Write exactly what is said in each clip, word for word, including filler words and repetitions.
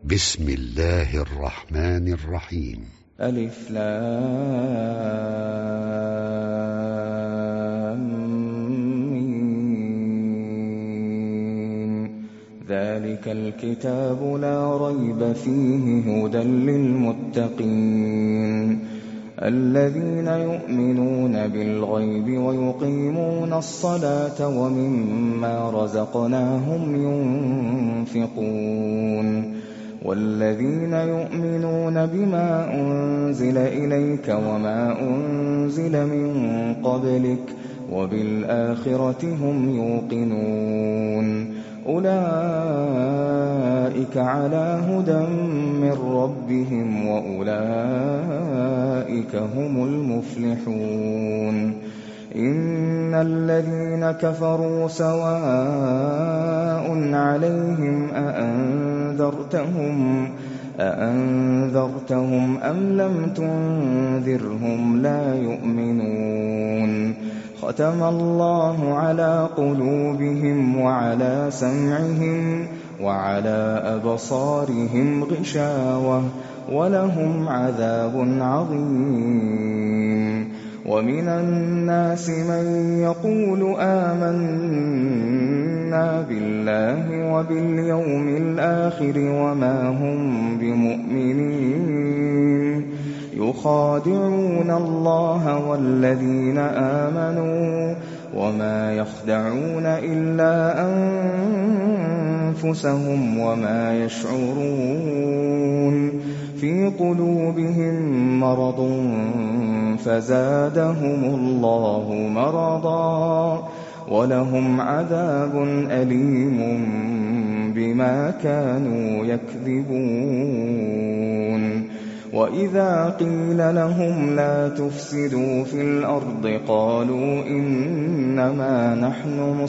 بسم الله الرحمن الرحيم. ألف لام ميم. ذلك الكتاب لا ريب فيه هدى للمتقين الذين يؤمنون بالغيب ويقيمون الصلاة ومما رزقناهم ينفقون والذين يؤمنون بما أنزل إليك وما أنزل من قبلك وبالآخرة هم يوقنون أولئك على هدى من ربهم وأولئك هم المفلحون. إن الذين كفروا سواء عليهم أأنذرتهم أأنذرتهم أم لم تنذرهم لا يؤمنون. ختم الله على قلوبهم وعلى سمعهم وعلى أبصارهم غشاوة ولهم عذاب عظيم. ومن الناس من يقول آمنا بالله وباليوم الآخر وما هم بمؤمنين يخادعون الله والذين آمنوا وما يخدعون إلا أنفسهم وما يشعرون. في قلوبهم مرض فزادهم الله مرضا ولهم عذاب أليم بما كانوا يكذبون. وإذا قيل لهم لا تفسدوا في الأرض قالوا إنما نحن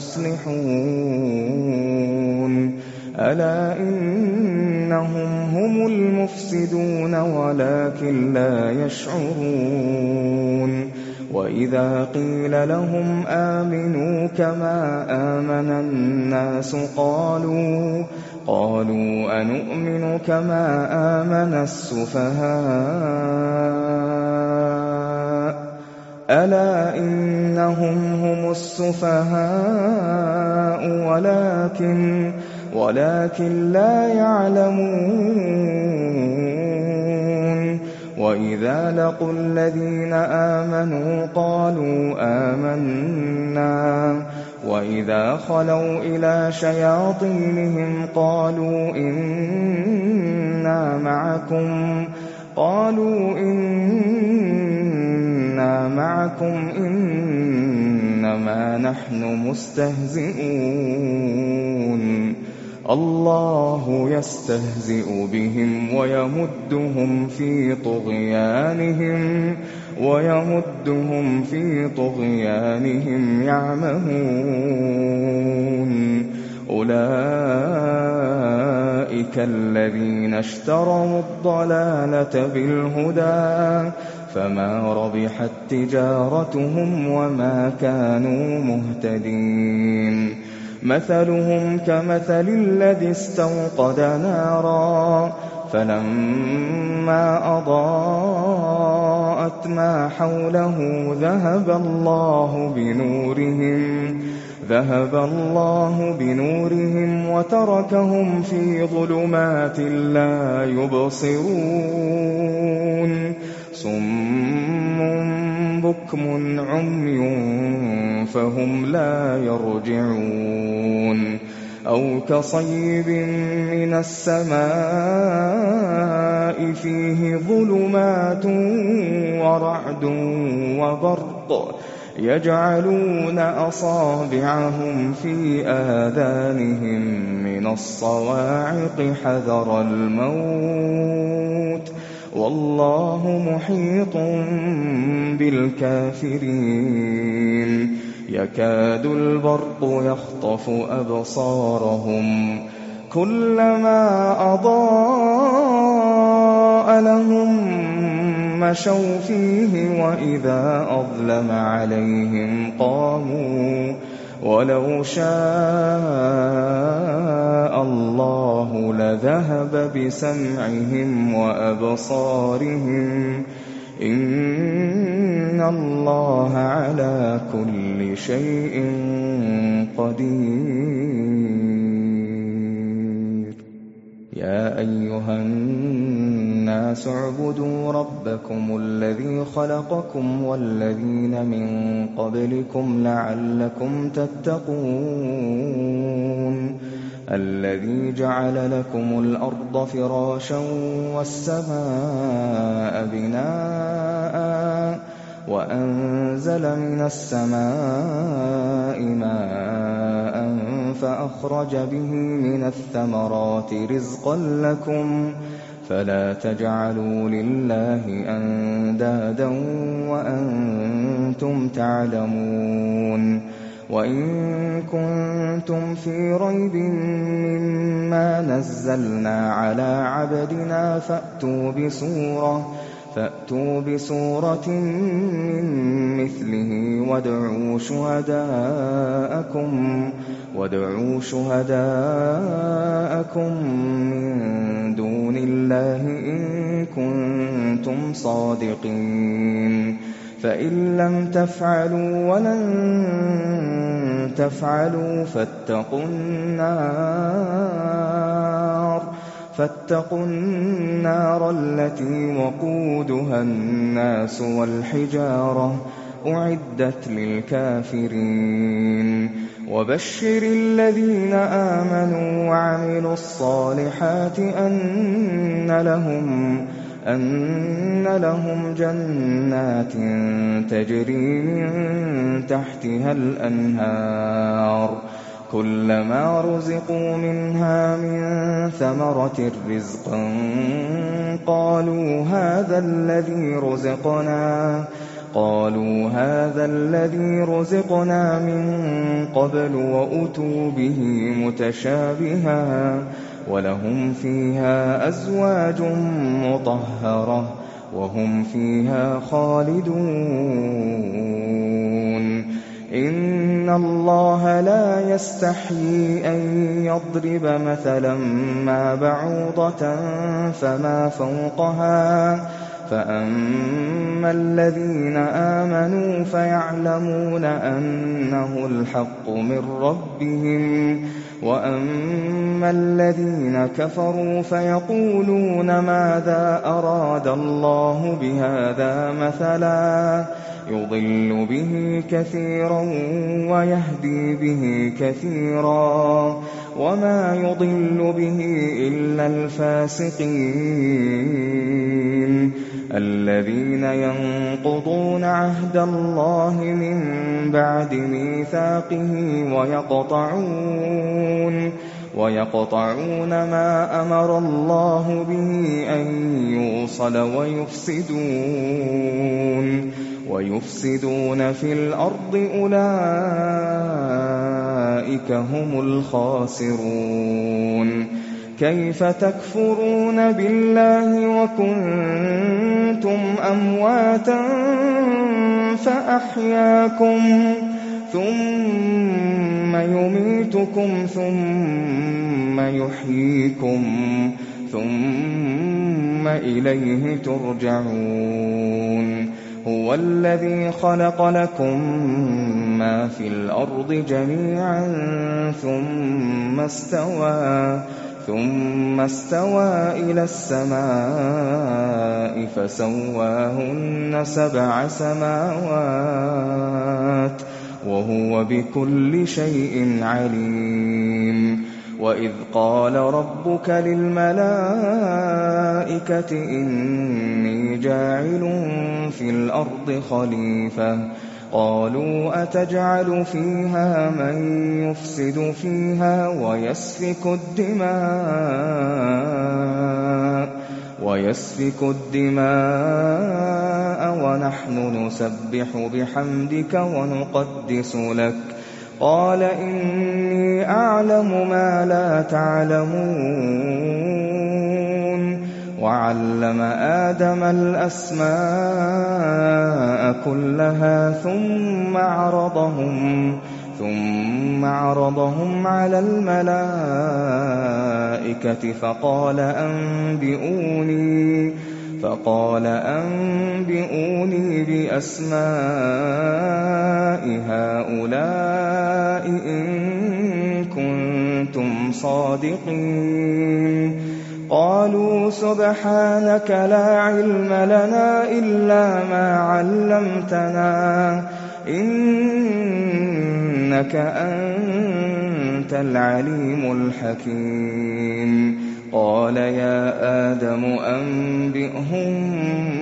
مصلحون ألا إنهم هم المفسدون ولكن لا يشعرون. وإذا قيل لهم آمنوا كما آمن الناس قالوا قالوا أنؤمن كما آمن السفهاء ألا إنهم هم السفهاء ولكن ولكن لا يعلمون. وإذا لقوا الذين آمنوا قالوا آمنا وإذا خلوا إلى شياطينهم قالوا إنا معكم قالوا إنا معكم إنما نحن مستهزئون. الله يستهزئ بهم ويمدهم في طغيانهم ويمدهم في طغيانهم يعمهون. أولئك الذين اشتروا الضلالة بالهدى فما ربحت تجارتهم وما كانوا مهتدين. مثلهم كمثل الذي استوقد نارا فلما أضاءت ما حوله ذهب الله بنورهم ذهب الله بنورهم وتركهم في ظلمات لا يبصرون. صم بكم عمي فهم لا يرجعون. أو كصيب من السماء فيه ظلمات ورعد وبرق يجعلون أصابعهم في آذانهم من الصواعق حذر الموت والله محيط بالكافرين. يكاد البرق يخطف أبصارهم كلما أضاء لهم مشوا فيه وإذا أظلم عليهم قاموا وَلَوْ شَاءَ اللَّهُ لَذَهَبَ بِسَمْعِهِمْ وَأَبْصَارِهِمْ ۚ إِنَّ اللَّهَ عَلَىٰ كُلِّ شَيْءٍ قَدِيرٌ. يَا أَيُّهَا النَّاسُ اعْبُدُوا رَبَّكُمُ الَّذِي خَلَقَكُمْ وَالَّذِينَ مِن قَبْلِكُمْ لَعَلَّكُمْ تَتَّقُونَ. الَّذِي جَعَلَ لَكُمُ الْأَرْضَ فِرَاشًا وَالسَّمَاءَ بِنَاءً وَأَنزَلَ مِنَ السَّمَاءِ مَاءً فَأَخْرَجَ بِهِ مِنَ الثَّمَرَاتِ رِزْقًا لَّكُمْ فَلَا تَجْعَلُوا لِلَّهِ أَندَادًا وَأَنتُمْ تَعْلَمُونَ. وَإِن كُنتُمْ فِي رَيْبٍ مِّمَّا نَزَّلْنَا عَلَىٰ عَبْدِنَا فَأْتُوا بِسُورَةٍ فَأْتُوا بِسُورَةٍ مِّن مِّثْلِهِ وَادْعُوا شُهَدَاءَكُم وَادْعُوا شُهَدَاءَكُم مِّن دُونِ اللَّهِ إِن كُنتُمْ صَادِقِينَ. فَإِن لَّمْ تَفْعَلُوا وَلَن تَفْعَلُوا فَاتَّقُوا النَّارَ فَاتَّقُوا النَّارَ الَّتِي وَقُودُهَا النَّاسُ وَالْحِجَارَةُ أُعِدَّتْ لِلْكَافِرِينَ. وَبَشِّرِ الَّذِينَ آمَنُوا وَعَمِلُوا الصَّالِحَاتِ أَنَّ لَهُمْ أَنَّ لَهُمْ جَنَّاتٍ تَجْرِي مِن تَحْتِهَا الْأَنْهَارُ كُلَّمَا رُزِقُوا مِنْهَا مِن ثَمَرَةٍ رِّزْقًا قَالُوا هَٰذَا الَّذِي رُزِقْنَا قالوا هذا الذي رزقنا من قبل وأتوا به متشابها ولهم فيها أزواج مطهرة وهم فيها خالدون. إن الله لا يستحيي أن يضرب مثلا ما بعوضة فما فوقها فأما الذين آمنوا فيعلمون أنه الحق من ربهم وأما الذين كفروا فيقولون ماذا أراد الله بهذا مثلا يضل به كثيرا ويهدي به كثيرا وما يضل به إلا الفاسقين الذين ينقضون عهد الله من بعد ميثاقه ويقطعون ويقطعون ما أمر الله به أن يوصل ويفسدون ويفسدون في الأرض أولئك هم الخاسرون. كيف تكفرون بالله وكنتم أمواتا فأحياكم ثم يميتكم ثم يحييكم ثم إليه ترجعون. هو الذي خلق لكم ما في الأرض جميعا ثم استوى ثم استوى إلى السماء فسواهن سبع سماوات وهو بكل شيء عليم. وإذ قال ربك للملائكة إني جاعل في الأرض خليفة قالوا أتجعل فيها من يفسد فيها ويسفك الدماء ويسفك الدماء ونحن نسبح بحمدك ونقدس لك قال إني أعلم ما لا تعلمون. وعلم آدم الأسماء كلها ثم عرضهم ثم عرضهم على الملائكة فقال أنبئوني فقال أنبئوني بأسماء هؤلاء إن كنتم صادقين. قالوا سبحانك لا علم لنا إلا ما علمتنا إنك أنت العليم الحكيم. قال يا آدم أنبئهم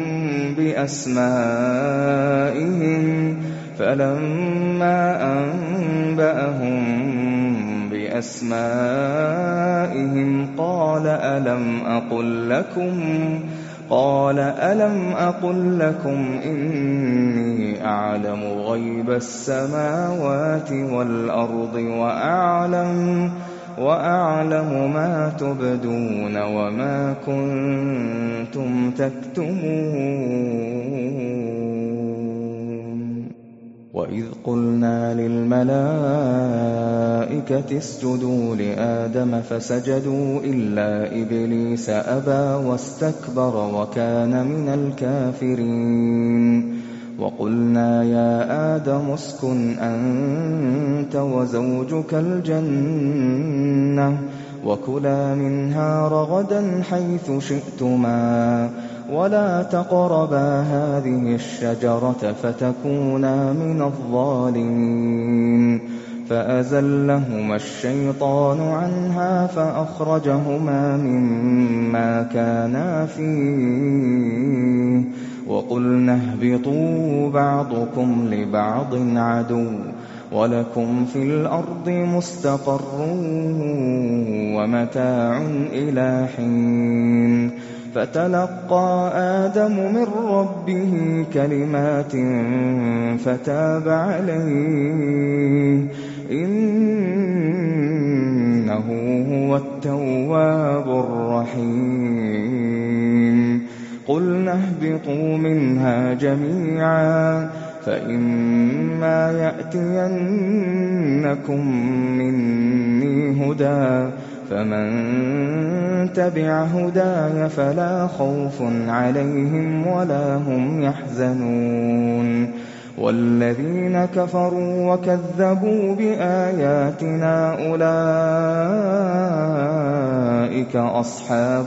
بأسمائهم فلما أنبأهم بأسمائهم قال ألم أقل لكم قال ألم أقل لكم إني أعلم غيب السماوات والأرض وأعلم وأعلم ما تبدون وما كنتم تكتمون. وإذ قلنا للملائكة اسجدوا لآدم فسجدوا إلا إبليس أبى واستكبر وكان من الكافرين. وقلنا يا آدم اسكن أنت وزوجك الجنة وكلا منها رغدا حيث شئتما ولا تقربا هذه الشجرة فتكونا من الظالمين. فأزلهما الشيطان عنها فأخرجهما مما كانا فيه وقلنا اهبطوا بعضكم لبعض عدو ولكم في الأرض مستقر ومتاع إلى حين. فتلقى آدم من ربه كلمات فتاب عليه إنه هو التواب الرحيم. قلنا اهبطوا منها جميعا فإما يأتينكم مني هدى فمن تبع هداي فلا خوف عليهم ولا هم يحزنون. والذين كفروا وكذبوا بآياتنا أولئك أصحاب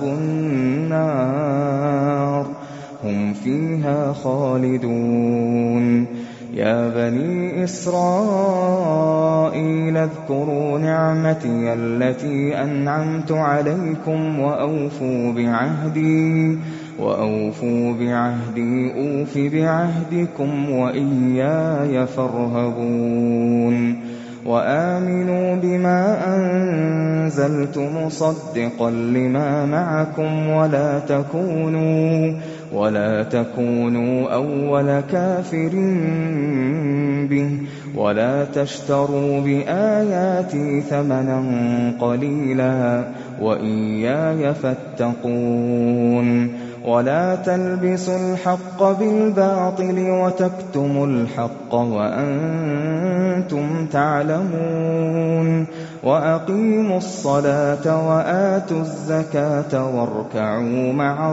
النار هم فيها خالدون. يا بني إسرائيل اذكروا نعمتي التي أنعمت عليكم وأوفوا بعهدي وأوفوا بعهدي أوف بعهدكم وإياي فارهبون. وآمنوا بما أنزلت مصدقا لما معكم ولا تكونوا ولا تكونوا أول كافر به ولا تشتروا بآياتي ثمنا قليلا وإياي فاتقون. ولا تلبسوا الحق بالباطل وتكتموا الحق وأنتم تعلمون. وأقيموا الصلاة وآتوا الزكاة واركعوا مع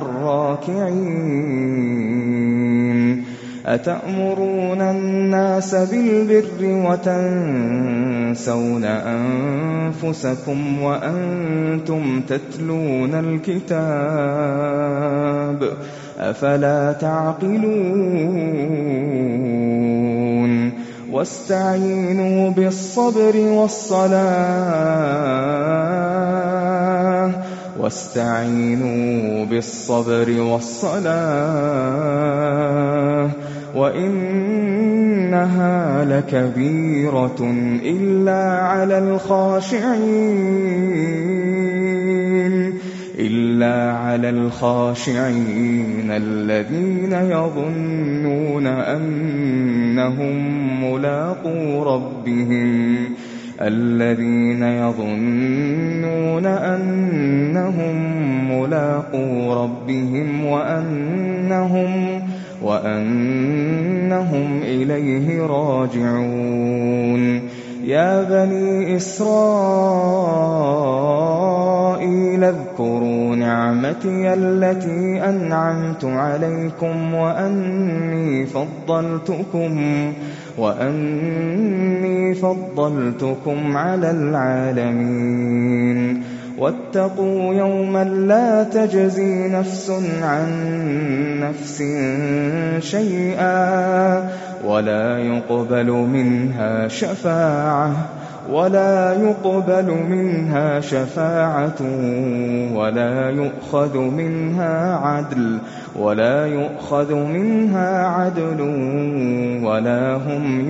الراكعين. أتأمرون الناس بالبر وتنسون أنفسكم وأنتم تتلون الكتاب أفلا تعقلون. واستعينوا بالصبر والصلاة واستعينوا بالصبر والصلاة وإنها لكبيرة إلا على الخاشعين إلا على الخاشعين الذين يظنون أنهم ملاقو ربهم الذين يظنون أنهم ملاقو ربهم وأنهم وأنهم إليه راجعون. يا بني إسرائيل اذكروا نعمتي التي أنعمت عليكم وأني فضلتكم وأني فضلتكم على العالمين واتقوا يوما لا تجزي نفس عن نفس شيئا ولا يقبل منها شفاعة ولا يقبل منها شفاعة ولا يؤخذ منها عدل ولا يؤخذ منها عدل ولا هم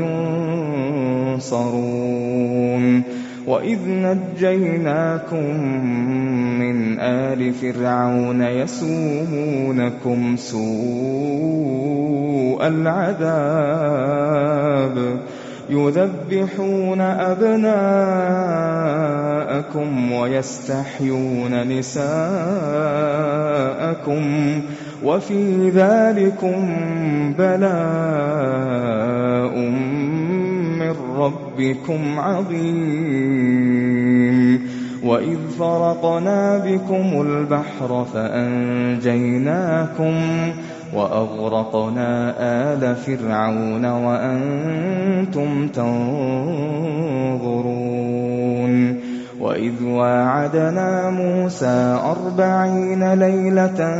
ينصرون وإذ نجيناكم من آل فرعون يسومونكم سوء العذاب يذبحون أبناءكم ويستحيون نساءكم وفي ذلكم بلاء من ربكم عظيم وإذ فرقنا بكم البحر فأنجيناكم وأغرقنا آل فرعون وأنتم تنظرون وإذ واعدنا موسى أربعين ليلة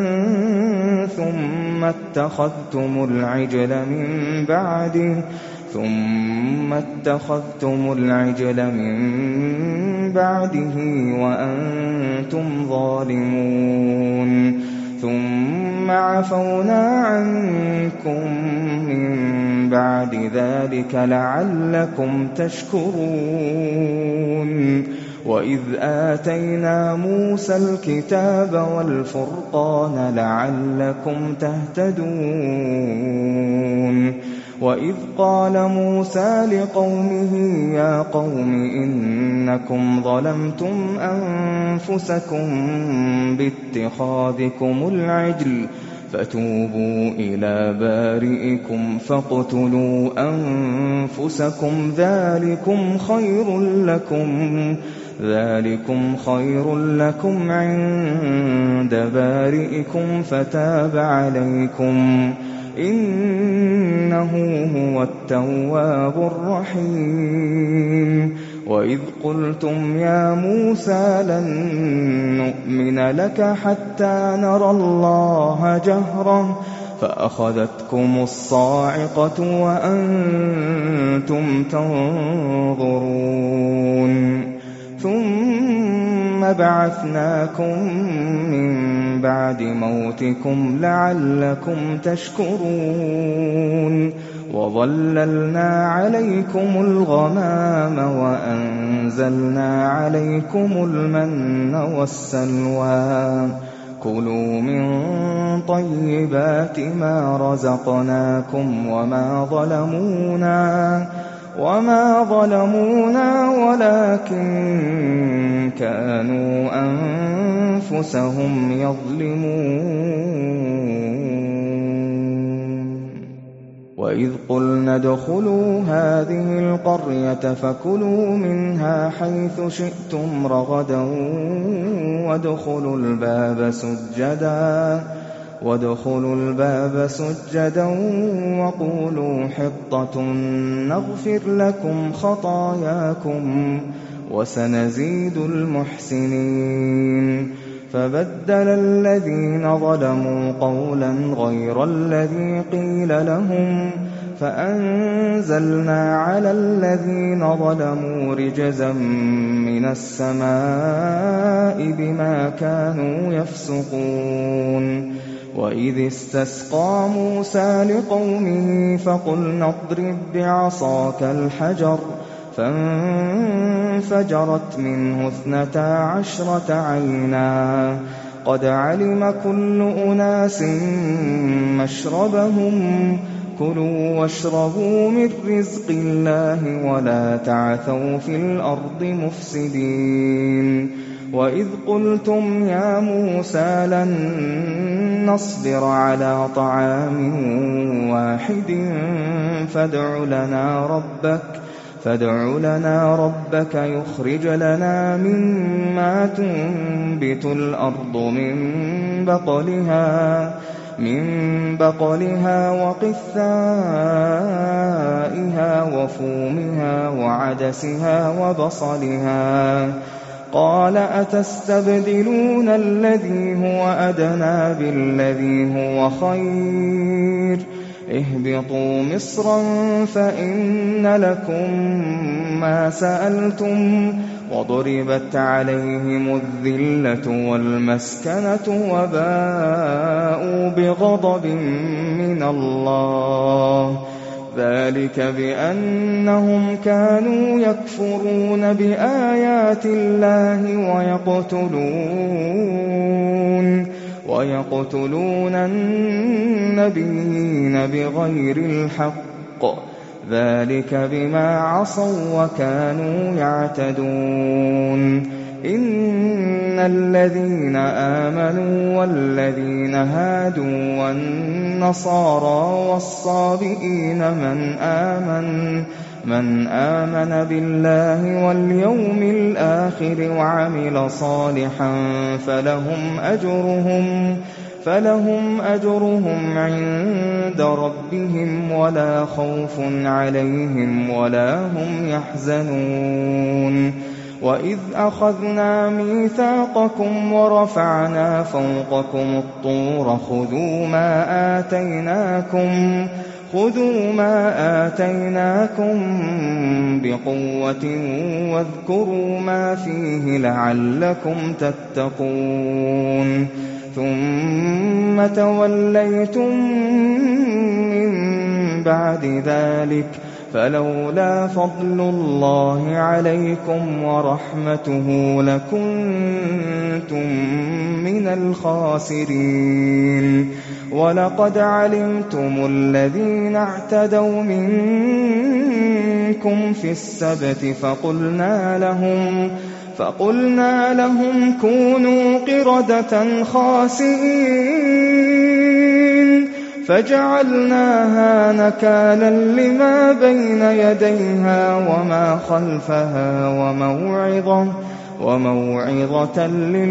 ثم اتخذتم العجل من بعده ثم اتخذتم العجل من بعده وأنتم ظالمون ثم عفونا عنكم من بعد ذلك لعلكم تشكرون وإذ آتينا موسى الكتاب والفرقان لعلكم تهتدون وإذ قال موسى لقومه يا قوم إنكم ظلمتم أنفسكم باتخاذكم العجل فتوبوا إلى بارئكم فاقتلوا أنفسكم ذلكم خير لكم ذلكم خير لكم عند بارئكم فتاب عليكم إنه هو التواب الرحيم وإذ قلتم يا موسى لن نؤمن لك حتى نرى الله جهرة فأخذتكم الصاعقة وأنتم تنظرون ثم بعثناكم من بعد موتكم لعلكم تشكرون وظللنا عليكم الغمام وأنزلنا عليكم المن والسلوى كلوا من طيبات ما رزقناكم وما ظلمونا وما ظلمونا ولكن كانوا أنفسهم يظلمون وإذ قلنا ادخلوا هذه القرية فكلوا منها حيث شئتم رغدا وادخلوا الباب سجدا وادخلوا الباب سجدا وقولوا حطة نغفر لكم خطاياكم وسنزيد المحسنين فبدل الذين ظلموا قولا غير الذي قيل لهم فأنزلنا على الذين ظلموا رجزا من السماء بما كانوا يفسقون وإذ استسقى موسى لقومه فقلنا اضرب بعصاك الحجر فانفجرت منه اثنتا عشرة عينا قد علم كل أناس مشربهم كلوا واشربوا من رزق الله ولا تعثوا في الأرض مفسدين وإذ قلتم يا موسى لن نصبر على طعام واحد فادع لنا ربك فادع لنا ربك يخرج لنا مما تنبت الأرض من بقلها من بقلها وقثائها وفومها وعدسها وبصلها. قال أتستبدلون الذي هو أدنى بالذي هو خير اهبطوا مصرا فإن لكم ما سألتم وضربت عليهم الذلة والمسكنة وباءوا بغضب من الله ذلك بأنهم كانوا يكفرون بآيات الله ويقتلون ويقتلون النبيين بغير الحق ذلك بما عصوا وكانوا يعتدون. إن الذين آمنوا والذين هادوا والنصارى والصابئين من آمن من آمن بالله واليوم الآخر وعمل صالحا فلهم أجرهم فلهم أجرهم عند ربهم ولا خوف عليهم ولا هم يحزنون. وإذ أخذنا ميثاقكم ورفعنا فوقكم الطور خذوا ما آتيناكم خذوا ما آتيناكم بقوة واذكروا ما فيه لعلكم تتقون. ثم توليتم من بعد ذلك فلولا فضل الله عليكم ورحمته لكنتم من الخاسرين. ولقد علمتم الذين اعتدوا منكم في السبت فقلنا لهم فقلنا لهم كونوا قردة خاسئين فجعلناها نكالا لما بين يديها وما خلفها وموعظة وموعظة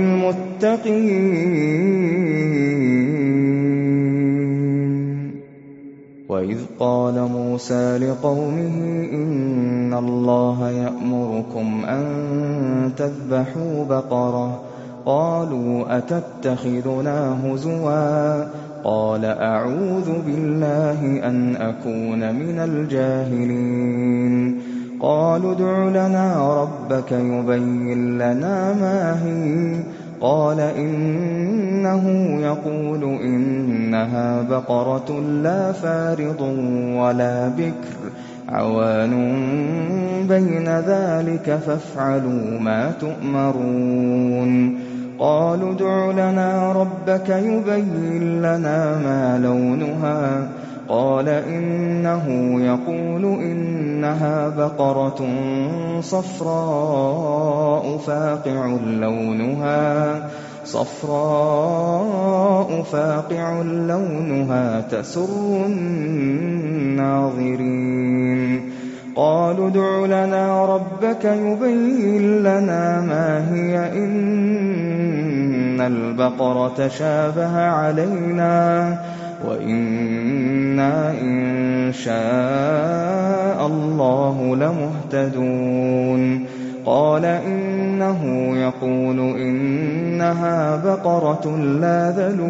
للمتقين. وإذ قال موسى لقومه إن الله يأمركم أن تذبحوا بقرة قالوا أتتخذنا هزوا قال أعوذ بالله أن أكون من الجاهلين. قالوا ادع لنا ربك يبين لنا ما هي قال إنه يقول إنها بقرة لا فارض ولا بكر عوان بين ذلك فافعلوا ما تؤمرون. قالوا ادع لنا ربك يبين لنا ما لونها قال إنه يقول إنها بقرة صفراء فاقع لونها صفراء فاقع لونها تسر الناظرين. قالوا ادع لنا ربك يبين لنا ما هي إن البقرة شابه علينا وإنا إن شاء الله لمهتدون. قال إنه يقول إنها بقرة لا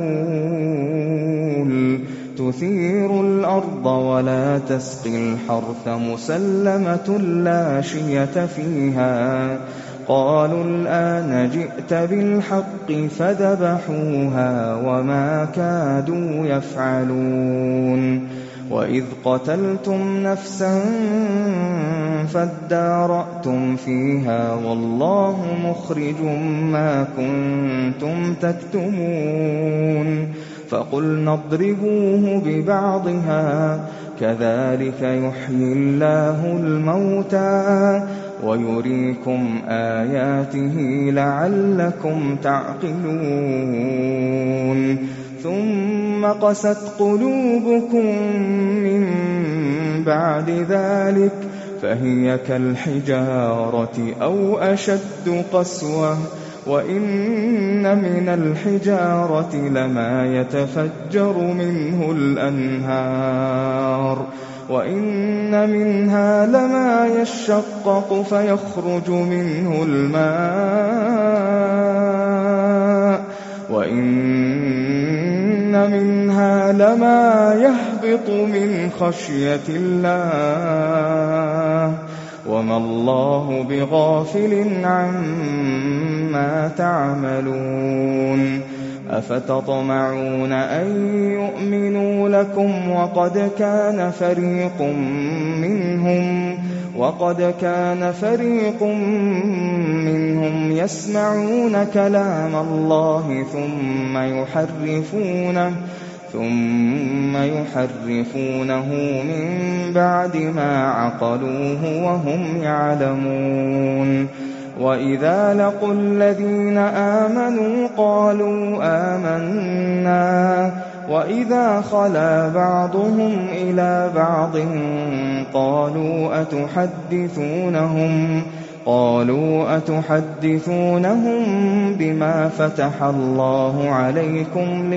ذلول تثير الأرض ولا تسقي الحرث مسلمة لا شية فيها. قالوا الآن جئت بالحق فذبحوها وما كادوا يفعلون. وإذ قتلتم نفسا فادارأتم فيها والله مخرج ما كنتم تكتمون. فقلنا اضربوه ببعضها كذلك يحيي الله الموتى ويريكم آياته لعلكم تعقلون. ثم قست قلوبكم من بعد ذلك فهي كالحجارة أو أشد قسوة وإن من الحجارة لما يتفجر منه الأنهار وإن منها لما يشقق فيخرج منه الماء وإن منها لما يهبط من خشية الله وما الله بغافل عما تعملون أفتطمعون أن يؤمنوا لكم وقد كان فريق منهم وقد كان فريق منهم يسمعون كلام الله ثم يحرفونه ثم يحرفونه من بعد ما عقلوه وهم يعلمون وإذا لقوا الذين آمنوا قالوا آمنا وإذا خلا بعضهم إلى بعض قالوا أتحدثونهم قالوا أتحدثونهم بما فتح الله عليكم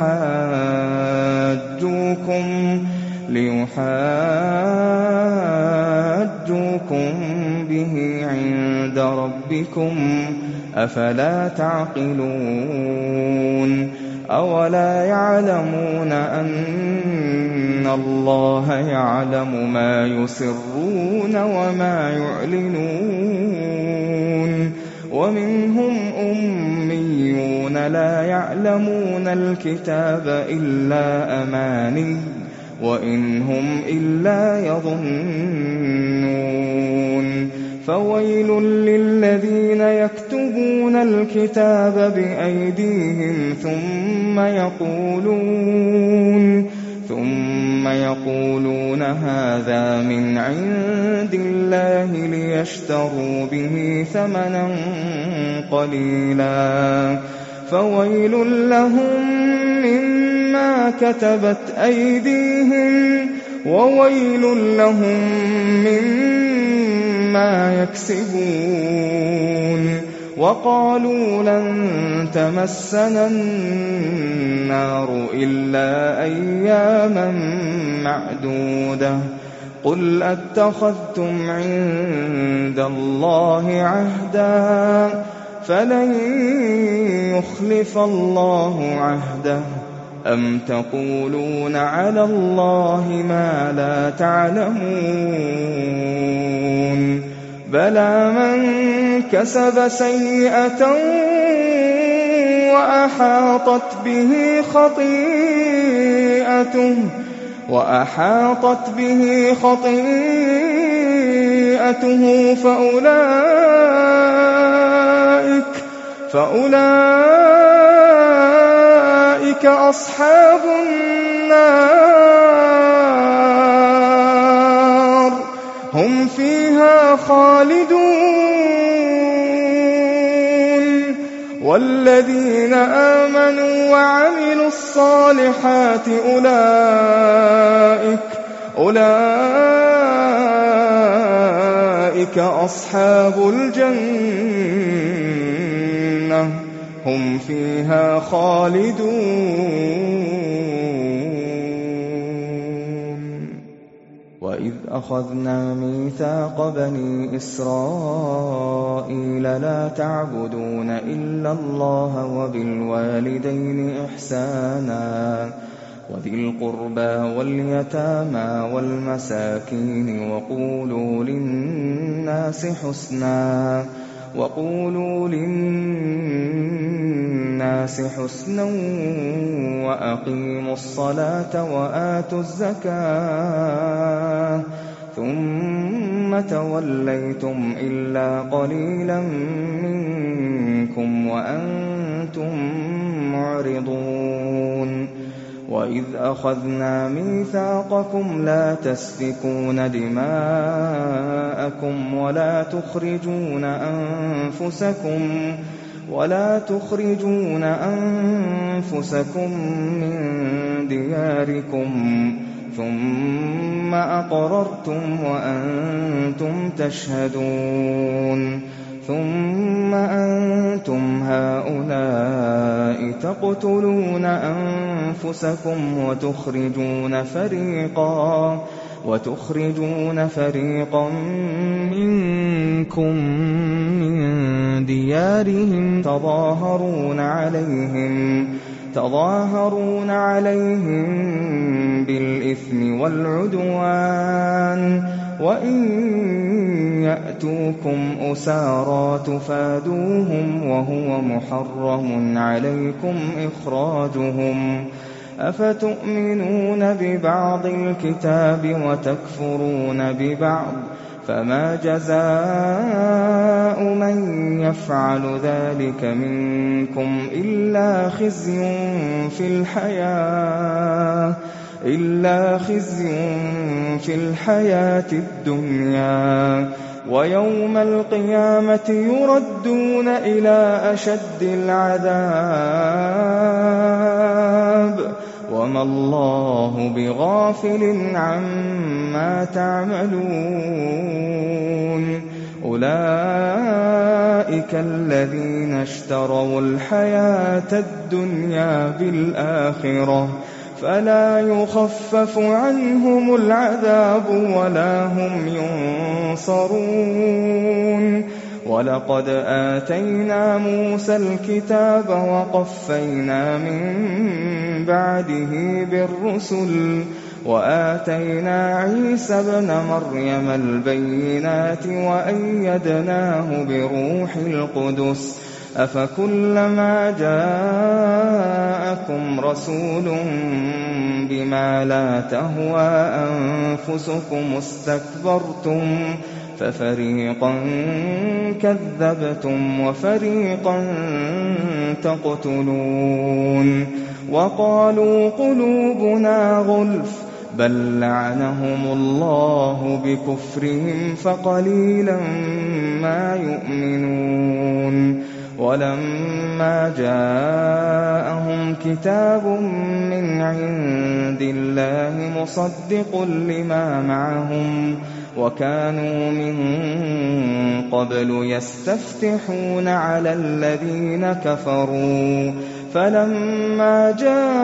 ليحاجوكم ليحاجوكم به عند ربكم أفلا تعقلون أولا يعلمون أن الله يعلم ما يسرون وما يعلنون ومنهم أميون لا يعلمون الكتاب إلا أماني وإن هم إلا يظنون فويل للذين يكتبون الكتاب بأيديهم ثم يقولون ثم يقولون هذا من عند الله ليشتروا به ثمنا قليلا فويل لهم مما كتبت أيديهم وويل لهم مما يكسبون وقالوا لن تمسنا النار إلا أياما معدودة قل أتخذتم عند الله عهدا فلن يخلف الله عهده أم تقولون على الله ما لا تعلمون بلى من كسب سيئة وأحاطت به خطيئته وأحاطت به خطيئته فأولئك فأولئك أصحاب النار هم فيها خالدون والذين آمنوا وعملوا الصالحات أولئك أولئك أصحاب الجنة هم فيها خالدون وإذ أخذنا ميثاق بني إسرائيل لا تعبدون إلا الله وبالوالدين إحسانا وذي القربى واليتامى والمساكين وقولوا للناس حسنا وقولوا للناس حسنا وأقيموا الصلاة وآتوا الزكاة ثم توليتم إلا قليلا منكم وأنتم معرضون وإذ أخذنا ميثاقكم لا تسفكون دماءكم ولا تخرجون أنفسكم ولا تخرجون أنفسكم من دياركم ثم أقررتم وأنتم تشهدون ثم أنتم هؤلاء تقتلون أنفسكم وتخرجون فريقا وتخرجون فريقا منكم من ديارهم تظاهرون عليهم تظاهرون عليهم بالإثم والعدوان وإن يأتوكم أسارى تفادوهم وهو محرم عليكم إخراجهم أفتؤمنون ببعض الكتاب وتكفرون ببعض فما جزاء من يفعل ذلك منكم إلا خزي في الحياة إلا خزي في الحياة الدنيا ويوم القيامة يردون إلى أشد العذاب وما الله بغافل عما تعملون أولئك الذين اشتروا الحياة الدنيا بالآخرة فلا يخفف عنهم العذاب ولا هم ينصرون ولقد آتينا موسى الكتاب وقفينا من بعده بالرسل وآتينا عيسى ابن مريم البينات وأيدناه بروح القدس أفكلما جاءكم رسول بما لا تهوى أنفسكم استكبرتم ففريقا كذبتم وفريقا تقتلون وقالوا قلوبنا غلف بل لعنهم الله بكفرهم فقليلا ما يؤمنون ولما جاءهم كتاب من عند الله مصدق لما معهم وكانوا من قبل يستفتحون على الذين كفروا فلما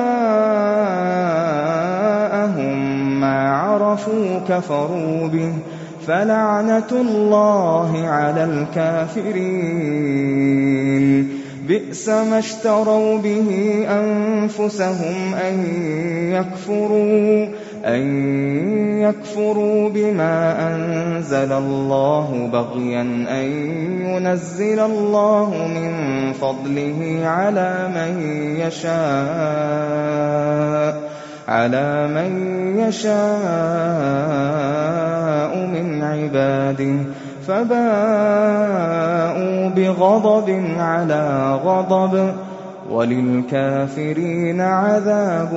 جاءهم ما عرفوا كفروا به فلعنة الله على الكافرين بئس ما اشتروا به أنفسهم أن يكفروا أن يكفروا بما أنزل الله بغيا أن ينزل الله من فضله على من يشاء على من يشاء من عباده فباءوا بغضب على غضب وللكافرين عذاب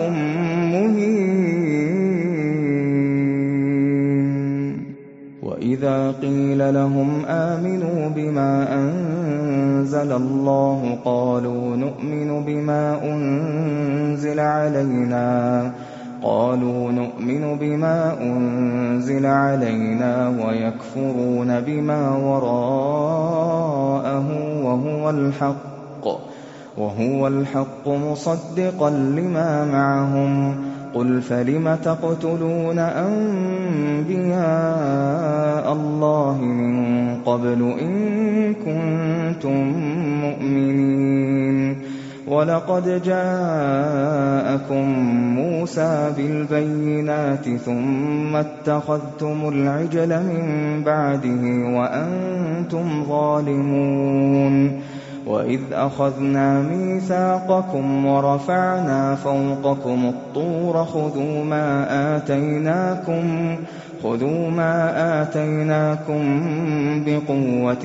مهين وإذا قيل لهم آمنوا بما أنزل الله قالوا نؤمن بما أنزل علينا قالوا نؤمن بما أنزل علينا ويكفرون بما وراءه وهو الحق وهو الحق مصدقا لما معهم قل فلم تقتلون أنبياء الله من قبل إن كنتم مؤمنين ولقد جاءكم موسى بالبينات ثم اتخذتم العجل من بعده وأنتم ظالمون وإذ أخذنا ميثاقكم ورفعنا فوقكم الطور خذوا ما آتيناكم خذوا ما آتيناكم بقوة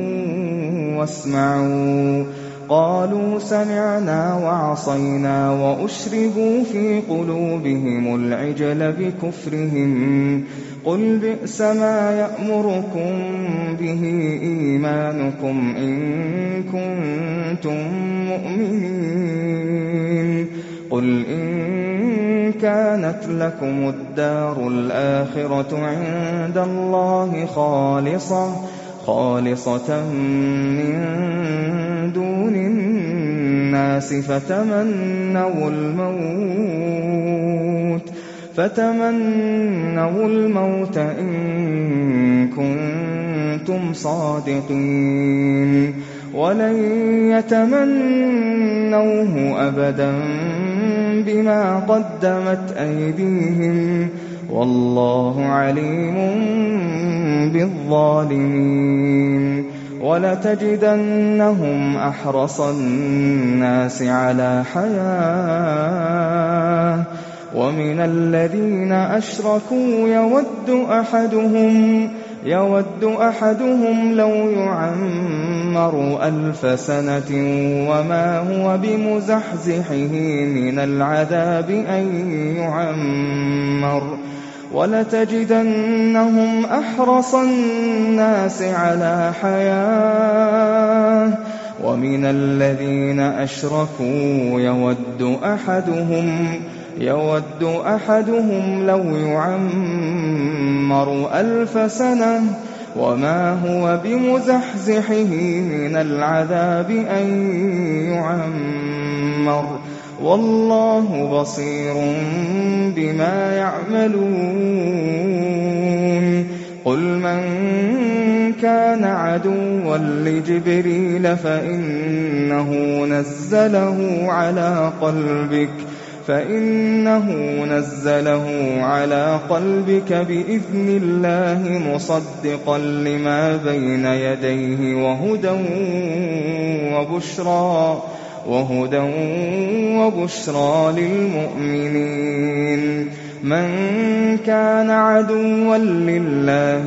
واسمعوا قالوا سمعنا وعصينا وأشربوا في قلوبهم العجل بكفرهم قل بئس ما يأمركم به إيمانكم إن كنتم مؤمنين قل إن كانت لكم الدار الآخرة عند الله خالصة خالصة من دون الناس فتمنوا الموت فتمنوا الموت إن كنتم صادقين ولن يتمنوه أبدا بما قدمت أيديهم والله عليم بالظالمين ولتجدنهم أحرص الناس على حياة ومن الذين أشركوا يود أحدهم يود أحدهم لو يعمر ألف سنة وما هو بمزحزحه من العذاب أن يعمر ولتجدنهم أحرص الناس على حياة ومن الذين أشركوا يود أحدهم يود أحدهم لو يعمر ألف سنة وما هو بمزحزحه من العذاب أن يعمر والله بصير بما يعملون قل من كان عدوا لجبريل فإنه نزله على قلبك فإنه نزله على قلبك بإذن الله مصدقا لما بين يديه وهدى وبشرى وهدى وبشرى للمؤمنين من كان عدوا لله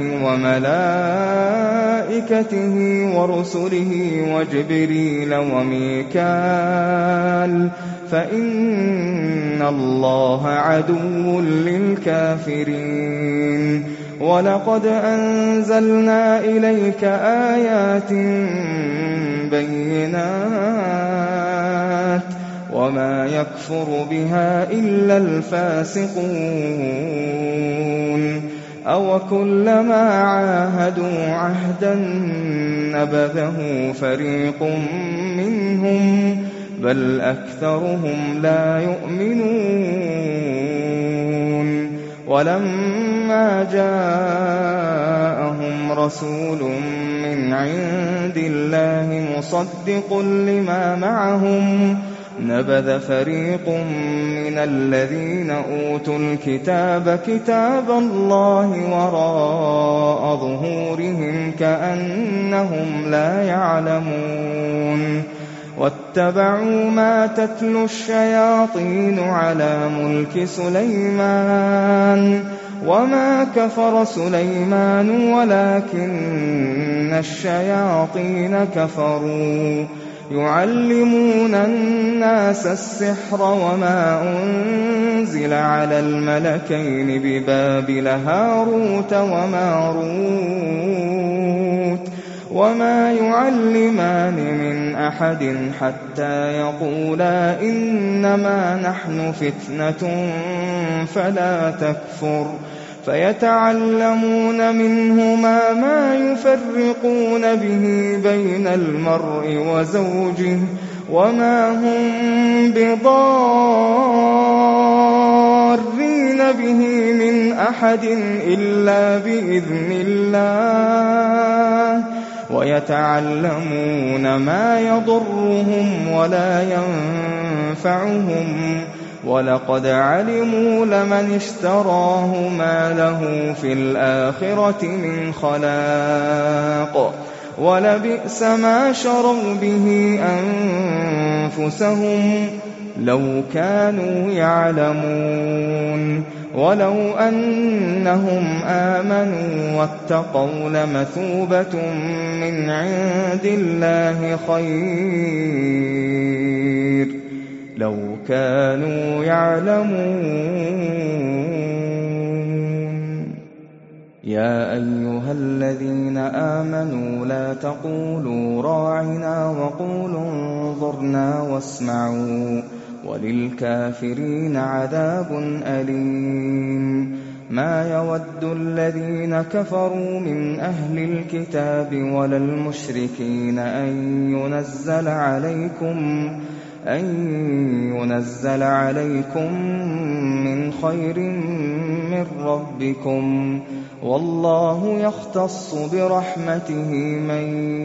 وملائكته ورسله وجبريل وميكال فإن الله عدو للكافرين ولقد أنزلنا إليك آيات بينات وما يكفر بها إلا الفاسقون أو كلما عاهدوا عهدا نبذه فريق منهم بل أكثرهم لا يؤمنون ولما جاءهم رسول من عند الله مصدق لما معهم نبذ فريق من الذين أوتوا الكتاب كتاب الله وراء ظهورهم كأنهم لا يعلمون واتبعوا ما تتلو الشياطين على ملك سليمان وما كفر سليمان ولكن الشياطين كفروا يعلمون الناس السحر وما أنزل على الملكين ببابل هاروت وماروت وما يعلمان من أحد حتى يقولا إنما نحن فتنة فلا تكفر فيتعلمون منهما ما يفرقون به بين المرء وزوجه وما هم بضارين به من أحد إلا بإذن الله ويتعلمون ما يضرهم ولا ينفعهم ولقد علموا لمن اشتراه ما له في الآخرة من خلاق ولبئس ما شروا به أنفسهم لو كانوا يعلمون ولو أنهم آمنوا واتقوا لمثوبة من عند الله خير لو كانوا يعلمون يا أيها الذين آمنوا لا تقولوا راعنا وقولوا انظرنا واسمعوا وَلِلْكَافِرِينَ عَذَابٌ أَلِيمٌ مَا يَوَدُّ الَّذِينَ كَفَرُوا مِنْ أَهْلِ الْكِتَابِ وَلَا الْمُشْرِكِينَ أَنْ يُنَزَّلَ عَلَيْكُمْ أَنْ يُنَزَّلَ عَلَيْكُمْ مِنْ خَيْرٍ مِنْ رَبِّكُمْ وَاللَّهُ يَخْتَصُّ بِرَحْمَتِهِ مَنْ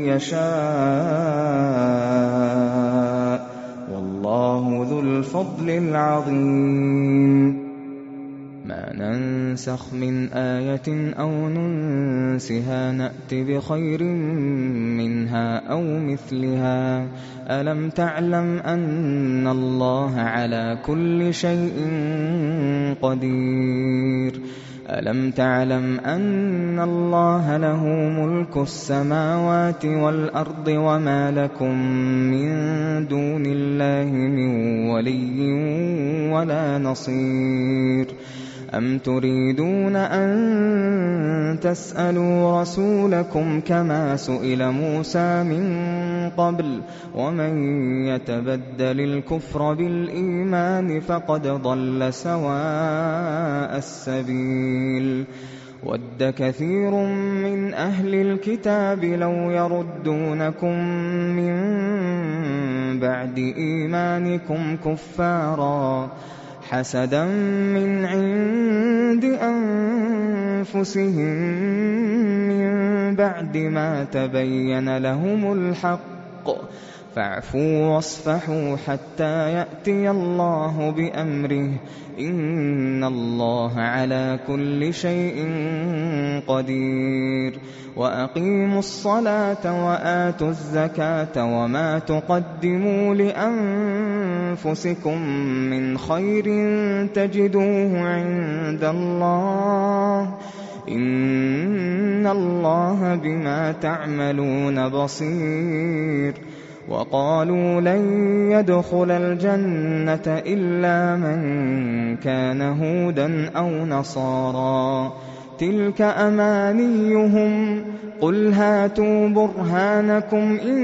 يَشَاءُ وَاللَّهُ ذُو الْفَضْلِ الْعَظِيمِ مَا نَنسَخْ مِنْ آيَةٍ أَوْ نُنْسِهَا نَأْتِ بِخَيْرٍ مِنْهَا أَوْ مِثْلِهَا أَلَمْ تَعْلَمْ أَنَّ اللَّهَ عَلَى كُلِّ شَيْءٍ قَدِيرٌ أَلَمْ تَعْلَمْ أَنَّ اللَّهَ لَهُ مُلْكُ السَّمَاوَاتِ وَالْأَرْضِ وَمَا لَكُمْ مِنْ دُونِ اللَّهِ مِنْ وَلِيٍّ وَلَا نَصِيرٍ أَمْ تُرِيدُونَ أَن تَسْأَلُوا رَسُولَكُمْ كَمَا سُئِلَ مُوسَى مِن قَبْلُ وَمَن يَتَبَدَّلِ الْكُفْرَ بِالْإِيمَانِ فَقَدْ ضَلَّ سَوَاءَ السَّبِيلِ وَدَّ كَثِيرٌ مِّنْ أَهْلِ الْكِتَابِ لَوْ يَرُدُّونَكُم مِّن بَعْدِ إِيمَانِكُمْ كُفَّارًا حَسَدًا مِّنْ عِندِ أَنفُسِهِم مِّن بَعْدِ مَا تَبَيَّنَ لَهُمُ الْحَقُّ فَاعْفُوا وَاصْفَحُوا حَتَّى يَأْتِيَ اللَّهُ بِأَمْرِهِ إِنَّ اللَّهَ عَلَى كُلِّ شَيْءٍ قَدِيرٌ وَأَقِيمُوا الصَّلَاةَ وَآتُوا الزَّكَاةَ وَمَا تُقَدِّمُوا لِأَنفُسِكُم مِّنْ خَيْرٍ تَجِدُوهُ عِندَ اللَّهِ إِنَّ اللَّهَ بِمَا تَعْمَلُونَ بَصِيرٌ وَقَالُوا لَن يَدْخُلَ الْجَنَّةَ إِلَّا مَن كَانَ هُودًا أَوْ نَصَارَىٰ تِلْكَ أَمَانِيُّهُمْ قُلْ هَاتُوا بُرْهَانَكُمْ إِن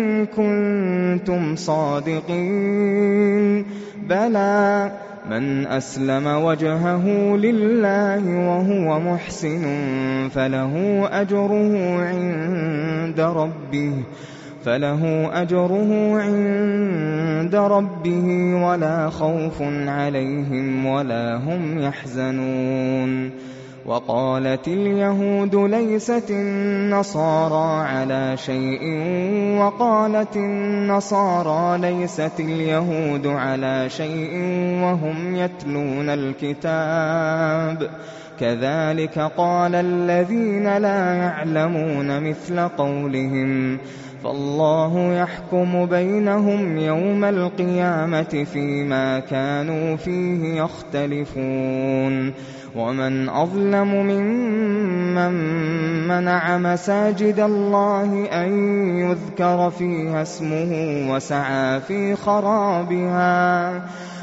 كُنتُمْ صَادِقِينَ بَلَىٰ مَنْ أَسْلَمَ وَجْهَهُ لِلَّهِ وَهُوَ مُحْسِنٌ فَلَهُ أَجْرُهُ عِندَ رَبِّهِ فَلَهُ أَجْرُهُ عِندَ رَبِّهِ وَلَا خَوْفٌ عَلَيْهِمْ وَلَا هُمْ يَحْزَنُونَ وَقَالَتِ الْيَهُودُ لَيْسَتِ النَّصَارَىٰ عَلَىٰ شَيْءٍ وَقَالَتِ النَّصَارَىٰ لَيْسَتِ الْيَهُودُ عَلَىٰ شَيْءٍ وَهُمْ يَتْلُونَ الْكِتَابَ كَذَٰلِكَ قَالَ الَّذِينَ لَا يَعْلَمُونَ مِثْلَ قَوْلِهِمْ فَاللَّهُ يَحْكُمُ بَيْنَهُمْ يَوْمَ الْقِيَامَةِ فِيمَا كَانُوا فِيهِ يَخْتَلِفُونَ وَمَنْ أَظْلَمُ مِمَّن مَّنَعَ مَسَاجِدَ اللَّهِ أَن يُذْكَرَ فِيهَا اسْمُهُ وَسَعَىٰ فِي خَرَابِهَا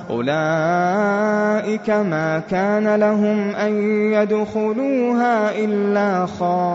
أُولَٰئِكَ مَا كَانَ لَهُمْ أَن يَدْخُلُوهَا إِلَّا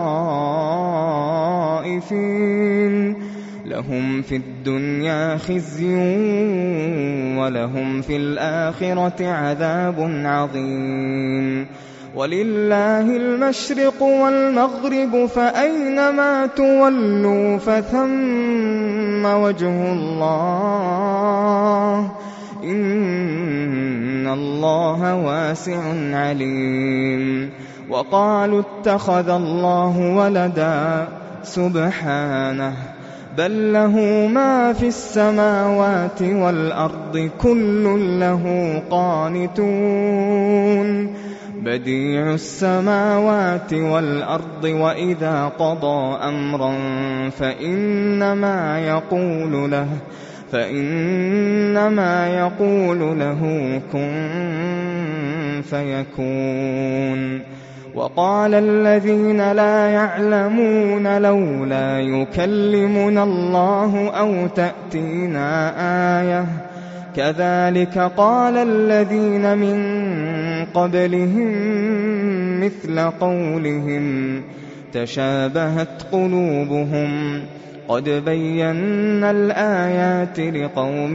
خَائِفِينَ لَهُمْ فِي الدُّنْيَا خِزْيٌ وَلَهُمْ فِي الْآخِرَةِ عَذَابٌ عَظِيمٌ وَلِلَّهِ الْمَشْرِقُ وَالْمَغْرِبُ فَأَيْنَمَا تُوَلُّوا فَثَمَّ وَجْهُ اللَّهِ إِنَّ اللَّهَ وَاسِعٌ عَلِيمٌ وَقَالُوا اتَّخَذَ اللَّهُ وَلَدًا سُبْحَانَهُ بَل لَّهُ مَا فِي السَّمَاوَاتِ وَالْأَرْضِ كُلٌّ لَّهُ قَانِتُونَ بَدِيعُ السَّمَاوَاتِ وَالْأَرْضِ وَإِذَا قَضَىٰ أَمْرًا فَإِنَّمَا يَقُولُ لَهُ فَإِنَّمَا يَقُولُ لَهُ كُن فَيَكُونُ وَقَالَ الَّذِينَ لَا يَعْلَمُونَ لَوْلَا يُكَلِّمُنَا اللَّهُ أَوْ تَأْتِينَا آيَةٌ كَذَٰلِكَ قَالَ الَّذِينَ مِن قَبْلِهِم مِّثْلَ قَوْلِهِمْ تَشَابَهَتْ قُلُوبُهُمْ قد بينا الآيات لقوم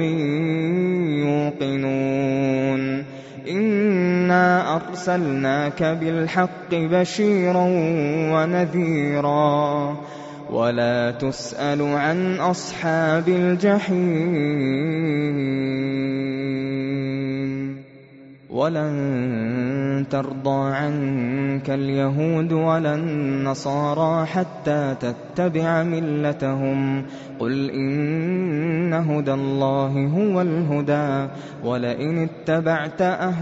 يوقنون إنا أرسلناك بالحق بشيرا ونذيرا ولا تسأل عن أصحاب الجحيم ولن ترضى عنك اليهود ولا النصارى حتى تتبع ملتهم قل إن هدى الله هو الهدى ولئن اتبعت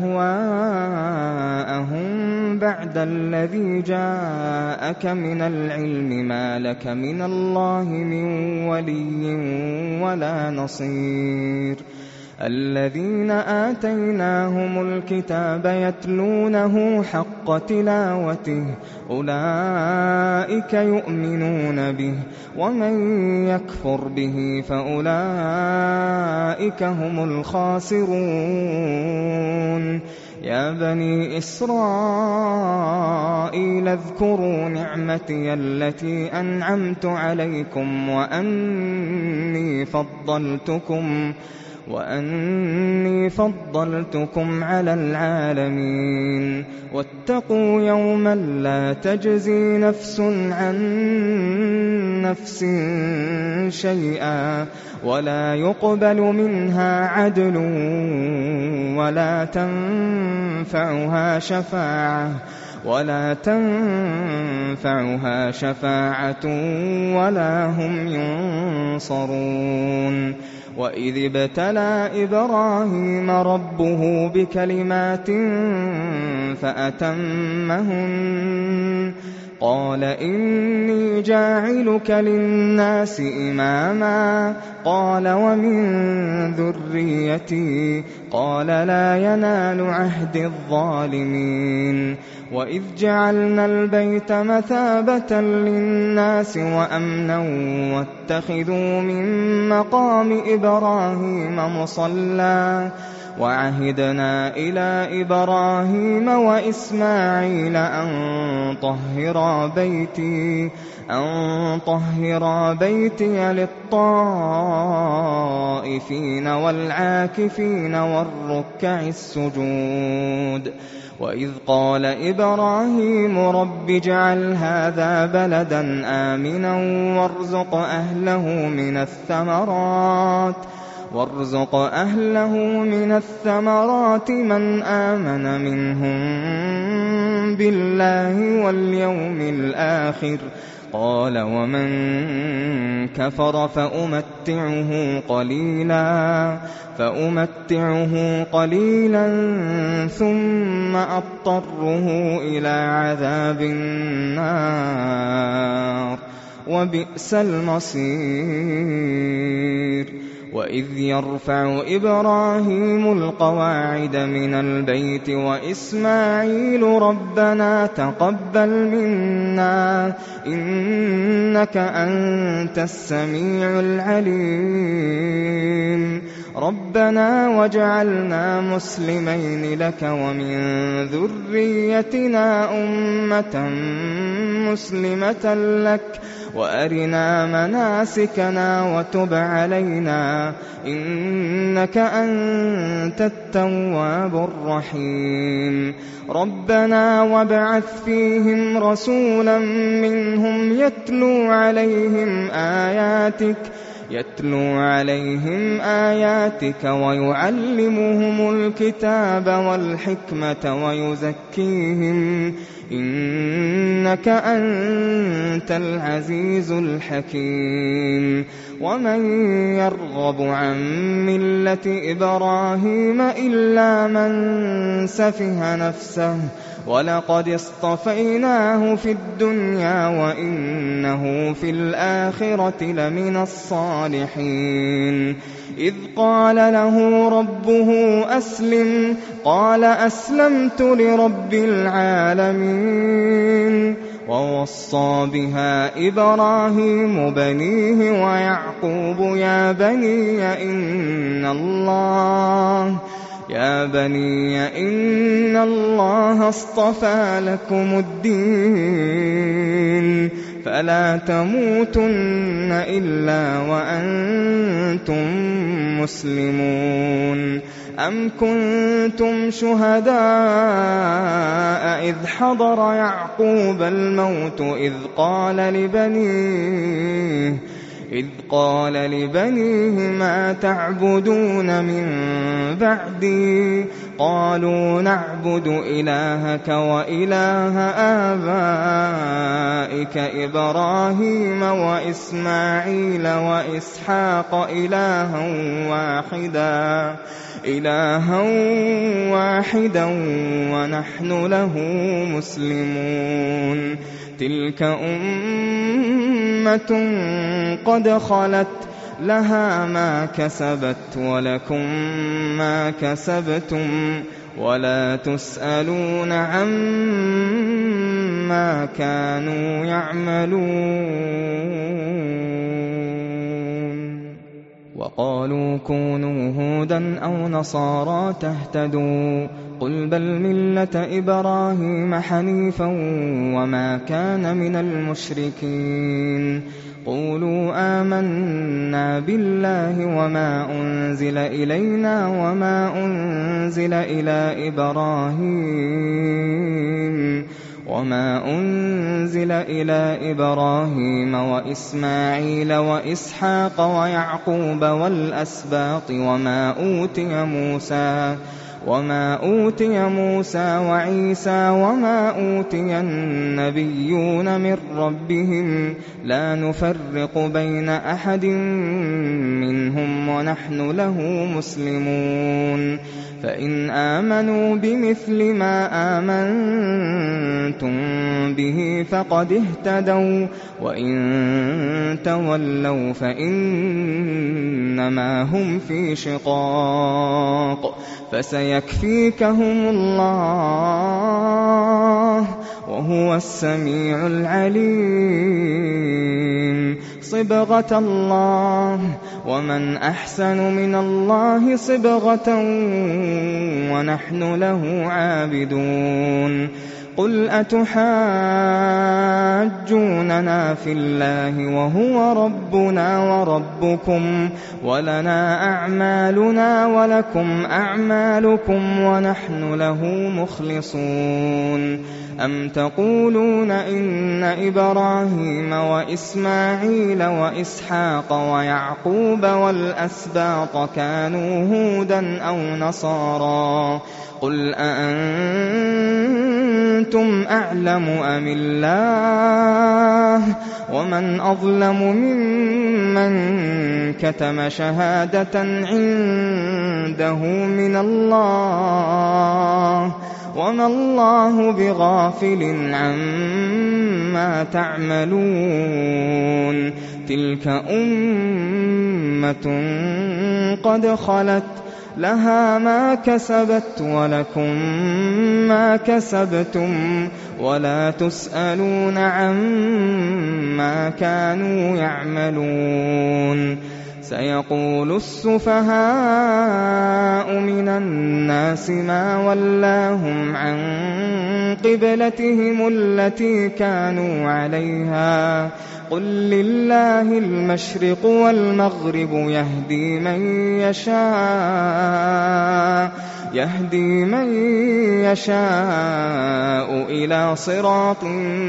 أهواءهم بعد الذي جاءك من العلم ما لك من الله من ولي ولا نصير الذين آتيناهم الكتاب يتلونه حق تلاوته أولئك يؤمنون به ومن يكفر به فأولئك هم الخاسرون يا بني إسرائيل اذكروا نعمتي التي أنعمت عليكم وأني فضلتكم وأني فضلتكم على العالمين واتقوا يوما لا تجزي نفس عن نفس شيئا ولا يقبل منها عدل ولا تنفعها شفاعة ولا تنفعها شفاعة ولا هم ينصرون وإذ ابتلى إبراهيم ربه بكلمات فأتمهن قال إني جاعلك للناس إماما قال ومن ذريتي قال لا ينال عهد الظالمين وإذ جعلنا البيت مثابة للناس وأمنا واتخذوا من مقام إبراهيم مصلى وعهدنا إلى إبراهيم وإسماعيل أن طهرا بيتي أن طهرا بيتي للطائفين والعاكفين والركع السجود وإذ قال إبراهيم رب اجعل هذا بلدا آمنا وارزق أهله من الثمرات وارزق أهله من الثمرات من آمن منهم بالله واليوم الآخر قال ومن كفر فأمتعه قليلا فأمتعه قليلا ثم أضطره إلى عذاب النار وبئس المصير وإذ يرفع إبراهيم القواعد من البيت وإسماعيل ربنا تقبل منا إنك أنت السميع العليم ربنا واجعلنا مسلمين لك ومن ذريتنا أمة مسلمة لك وأرنا مناسكنا وتب علينا إنك أنت التواب الرحيم ربنا وابعث فيهم رسولا منهم يتلو عليهم آياتك يتلو عليهم آياتك ويعلمهم الكتاب والحكمة ويزكيهم إنك أنت العزيز الحكيم ومن يرغب عن ملة إبراهيم إلا من سفه نفسه ولقد اصطفيناه في الدنيا وإنه في الآخرة لمن الصالحين إذ قال له ربه أسلم قال أسلمت لرب العالمين ووصى بها إبراهيم بنيه ويعقوب يا بني إن الله يا بني إن الله اصطفى لكم الدين فلا تموتن إلا وأنتم مسلمون. أم كنتم شهداء إذ حضر يعقوب الموت إذ قال لبنيه إذ قال لبنيه ما تعبدون من بعدي قالوا نعبد إلهك وإله آبائك إبراهيم وإسماعيل وإسحاق إلها واحدا إلها واحدا ونحن له مسلمون. تلك أمة قد خلت لها ما كسبت ولكم ما كسبتم ولا تسألون عما كانوا يعملون. وقالوا كونوا هودا أو نصارى تهتدوا قل بل ملة إبراهيم حنيفا وما كان من المشركين. قولوا آمنا بالله وما أنزل إلينا وما أنزل إلى إبراهيم وما أنزل إلى إبراهيم وإسماعيل وإسحاق ويعقوب والأسباط وما أوتي موسى وما أوتي موسى وعيسى وما أوتي النبيون من ربهم لا نفرق بين أحد منهم ونحن له مسلمون. فإن آمنوا بمثل ما آمنتم به فقد اهتدوا وإن تولوا فإنما هم في شقاق فسيكفيكهم الله وهو السميع العليم. صبغة الله ومن أحسن من الله صبغة ونحن له عابدون. قل أتحاجوننا في الله وهو ربنا وربكم ولنا أعمالنا ولكم أعمالكم ونحن له مخلصون. أم تقولون إن إبراهيم وإسماعيل وإسحاق ويعقوب والأسباط كانوا هودا أو نصارى قل أأنتم أعلم أم الله ومن أظلم ممن كتم شهادة عنده من الله وما الله بغافل عما تعملون. تلك أمة قد خلت لها ما كسبت ولكم ما كسبتم ولا تسألون عما كانوا يعملون. سيقول السفهاء من الناس ما ولاهم عن قبلتهم التي كانوا عليها قل لله المشرق والمغرب يهدي من يشاء يهدي من يشاء إلى صراط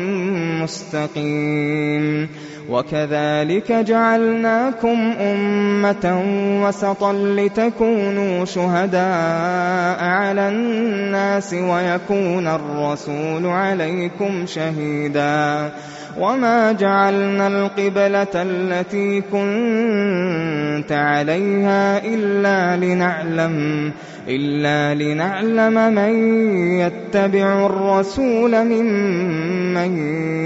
مستقيم. وكذلك جعلناكم أمة وسطا لتكونوا شهداء على الناس ويكون الرسول عليكم شهيدا. وما جعلنا القبلة التي كنت عليها إلا لنعلم إلا لنعلم من يتبع الرسول ممن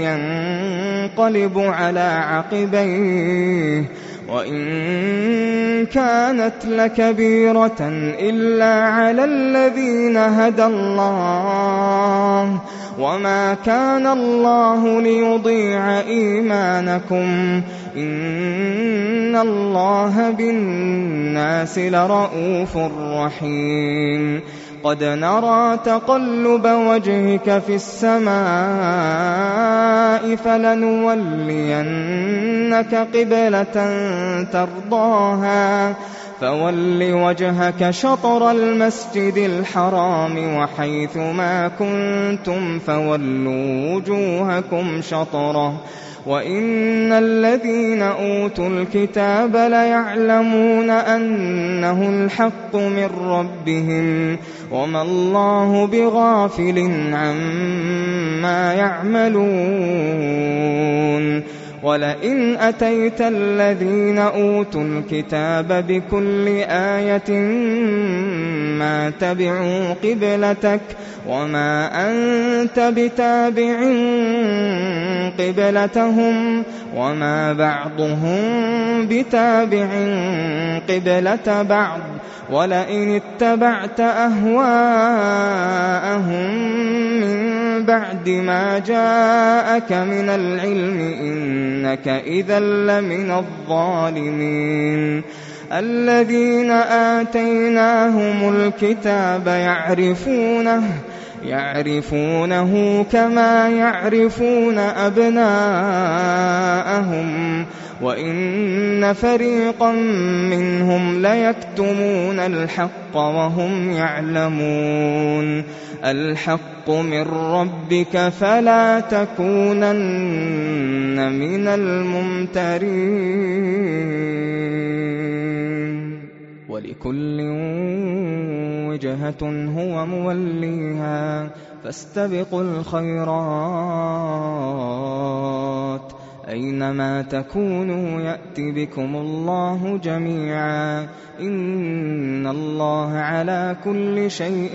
ينقلب على عقبيه وإن كانت لكبيرة إلا على الذين هدى الله وما كان الله ليضيع إيمانكم إن الله بالناس لرءوف رحيم. قد نرى تقلب وجهك في السماء فلنولينك قبلة ترضاها فول وجهك شطر المسجد الحرام وحيث ما كنتم فولوا وجوهكم شطره وإن الذين أوتوا الكتاب ليعلمون أنه الحق من ربهم وما الله بغافل عما يعملون ولئن أتيت الذين أوتوا الكتاب بكل آية ما تبعوا قبلتك وما أنت بتابع قبلتهم وما بعضهم بتابع قبلة بعض ولئن اتبعت أهواءهم من بعد ما جاءك من العلم إنك إذا لمن الظالمين الذين آتيناهم الكتاب يعرفونه يعرفونه كما يعرفون أبناءهم وإن فريقا منهم ليكتمون الحق وهم يعلمون الحق من ربك فلا تكونن من الممترين ولكل وجهة هو موليها فاستبقوا الخيرات أينما تكونوا يأت بكم الله جميعا إن الله على كل شيء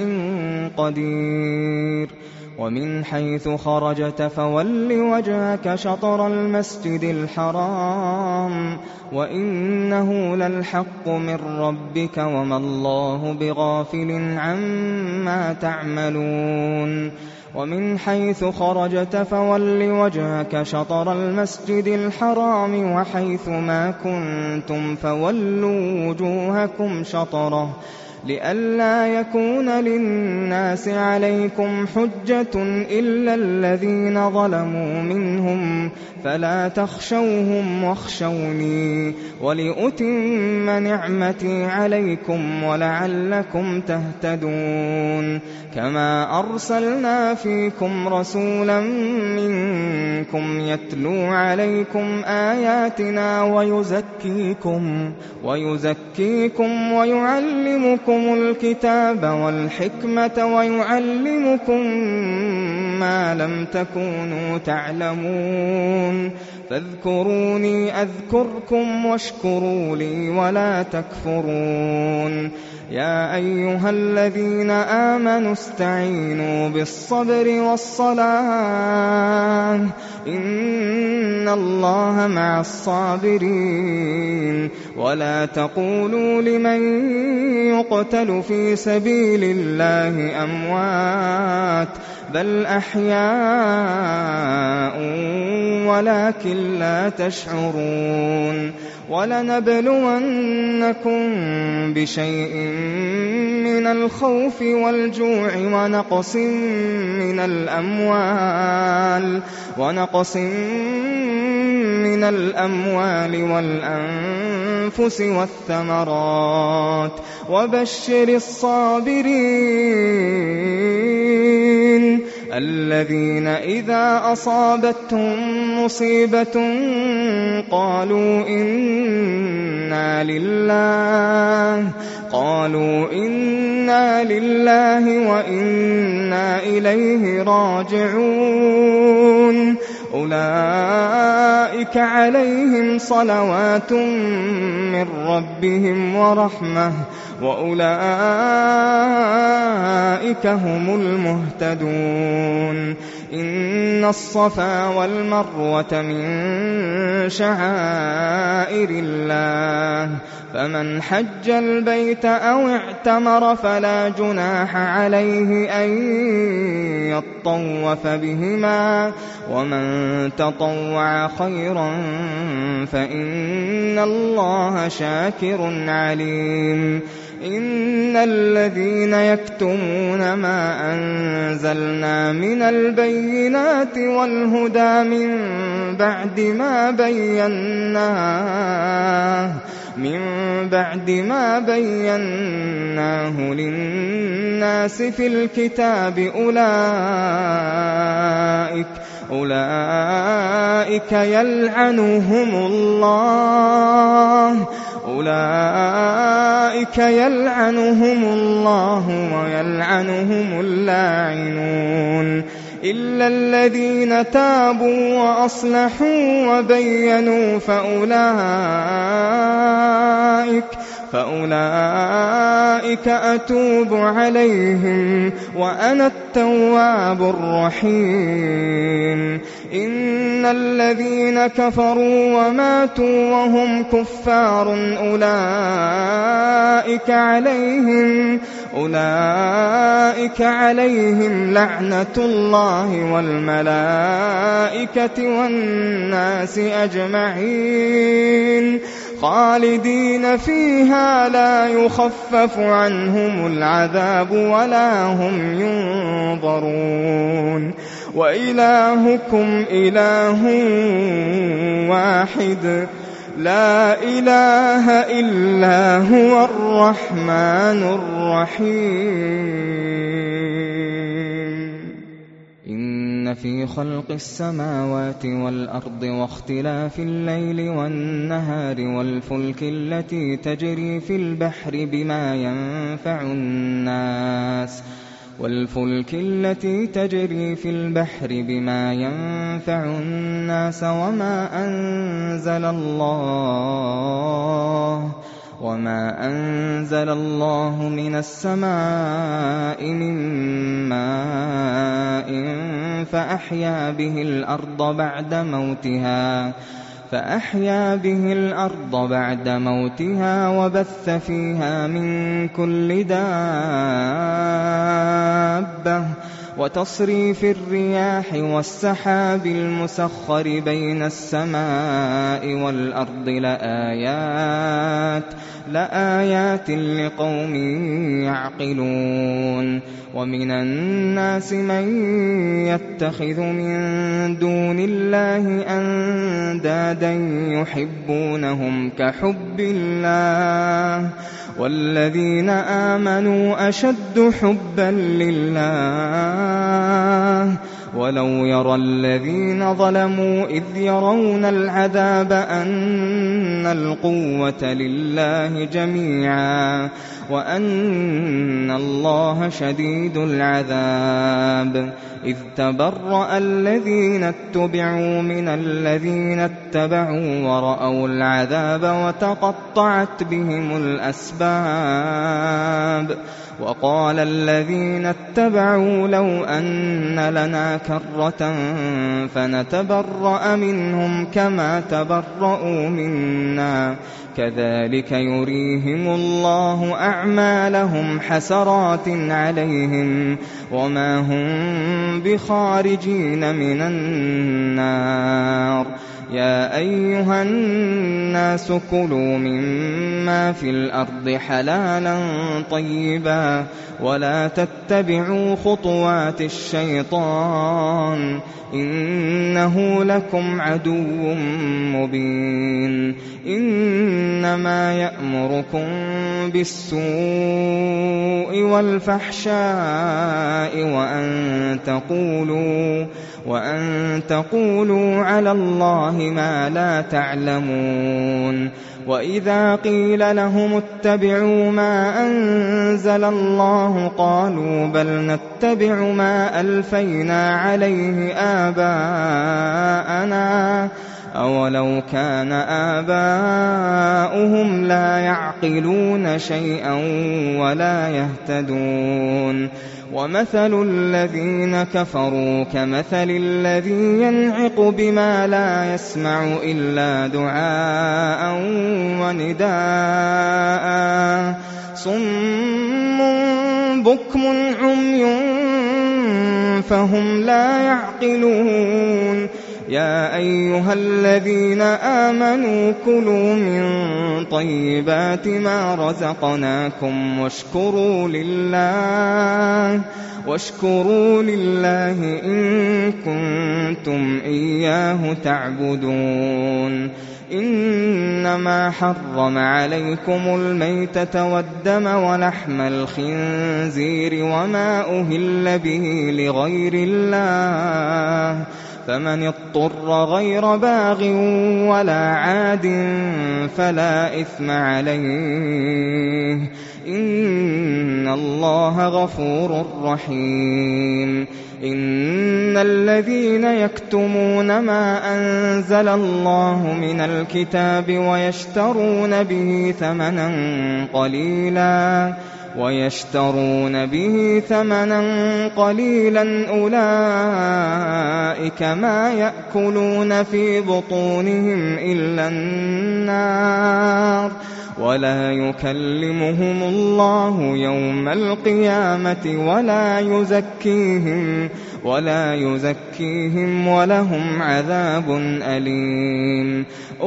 قدير ومن حيث خرجت فول وجهك شطر المسجد الحرام وإنه للحق من ربك وما الله بغافل عما تعملون ومن حيث خرجت فول وجهك شطر المسجد الحرام وحيث ما كنتم فولوا وجوهكم شطره لئلا يكون للناس عليكم حجة إلا الذين ظلموا منهم فلا تخشوهم واخشوني ولأتم نعمتي عليكم ولعلكم تهتدون كما أرسلنا فيكم رسولا منكم يتلو عليكم آياتنا ويزكيكم ويزكيكم ويعلمكم الكتاب والحكمة ويعلمكم ما لم تكونوا تعلمون فاذكروني أذكركم واشكروا لي ولا تكفرون يا أيها الذين آمنوا استعينوا بالصبر والصلاة إن الله مع الصابرين ولا تقولوا لمن يقتل في سبيل الله أموات بل أحياء ولكن لا تشعرون ولنبلونكم بشيء من الخوف والجوع ونقص من الأموال ونقص من الأموال والأنفس والثمرات وبشر الصابرين الذين إذا أصابتهم مصيبة قالوا إنا لله قالوا إنا لله وإنا إليه راجعون أولئك عليهم صلوات من ربهم ورحمة وأولئك هم المهتدون إن الصفا والمروة من شعائر الله فمن حج البيت أو اعتمر فلا جناح عليه أن يطوف بهما ومن تطوع خيرا فإن الله شاكر عليم إن الذين يكتمون ما أنزلنا من البينات والهدى من بعد ما بيناه من بعد ما بيناه للناس في الكتاب أولئك أولئك يلعنهم الله أولئك يلعنهم الله ويلعنهم اللاعنون إلا الذين تابوا وأصلحوا وبينوا فأولئك فأولئك أتوب عليهم وأنا التواب الرحيم إن الذين كفروا وماتوا وهم كفار أولئك عليهم أولئك عليهم لعنة الله والملائكة والناس أجمعين خالدين فيها لا يخفف عنهم العذاب ولا هم ينظرون وإلهكم إله واحد لا إله إلا هو الرحمن الرحيم إن في خلق السماوات والأرض واختلاف الليل والنهار والفلك التي تجري في البحر بما ينفع الناس والفلك التي تجري في البحر بما ينفع الناس وما أنزل الله وما أنزل الله من السماء من ماء فأحيا به الأرض بعد موتها فأحيا به الأرض بعد موتها وبث فيها من كل دابة وتصريف الرياح والسحاب المسخر بين السماء والأرض لآيات لآيات لقوم يعقلون ومن الناس من يتخذ من دون الله أندادا يحبونهم كحب الله والذين آمنوا أشد حبا لله ولو يرى الذين ظلموا إذ يرون العذاب أن القوة لله جميعا وأن الله شديد العذاب إذ تبرأ الذين اتبعوا من الذين اتبعوا ورأوا العذاب وتقطعت بهم الأسباب وقال الذين اتبعوا لو أن لنا كرة فنتبرأ منهم كما تبرأوا منا كذلك يريهم الله أعمالهم حسرات عليهم وما هم بخارجين من النار يا أيها الناس كلوا مما في الأرض حلالا طيبا ولا تتبعوا خطوات الشيطان إنه لكم عدو مبين إنما يأمركم بالسوء والفحشاء وأن تقولوا وأن تقولوا على الله ما لا تعلمون وإذا قيل لهم اتبعوا ما أنزل الله قالوا بل نتبع ما ألفينا عليه آباءنا أولو كان آباؤهم لا يعقلون شيئا ولا يهتدون ومثل الذين كفروا كمثل الذي ينعق بما لا يسمع إلا دعاء ونداء صم بكم عمي فهم لا يعقلون يا أيها الذين آمنوا كلوا من طيبات ما رزقناكم واشكروا لله واشكروا لله إن كنتم إياه تعبدون إنما حرم عليكم الميتة والدم ولحم الخنزير وما أهل به لغير الله فمن اضطر غير باغ ولا عاد فلا إثم عليه إن الله غفور رحيم إن الذين يكتمون ما أنزل الله من الكتاب ويشترون به ثمنا قليلا ويشترون به ثمنا قليلا أولئك ما يأكلون في بطونهم إلا النار ولا يكلمهم الله يوم القيامة ولا يزكيهم ولا يزكيهم ولهم عذاب أليم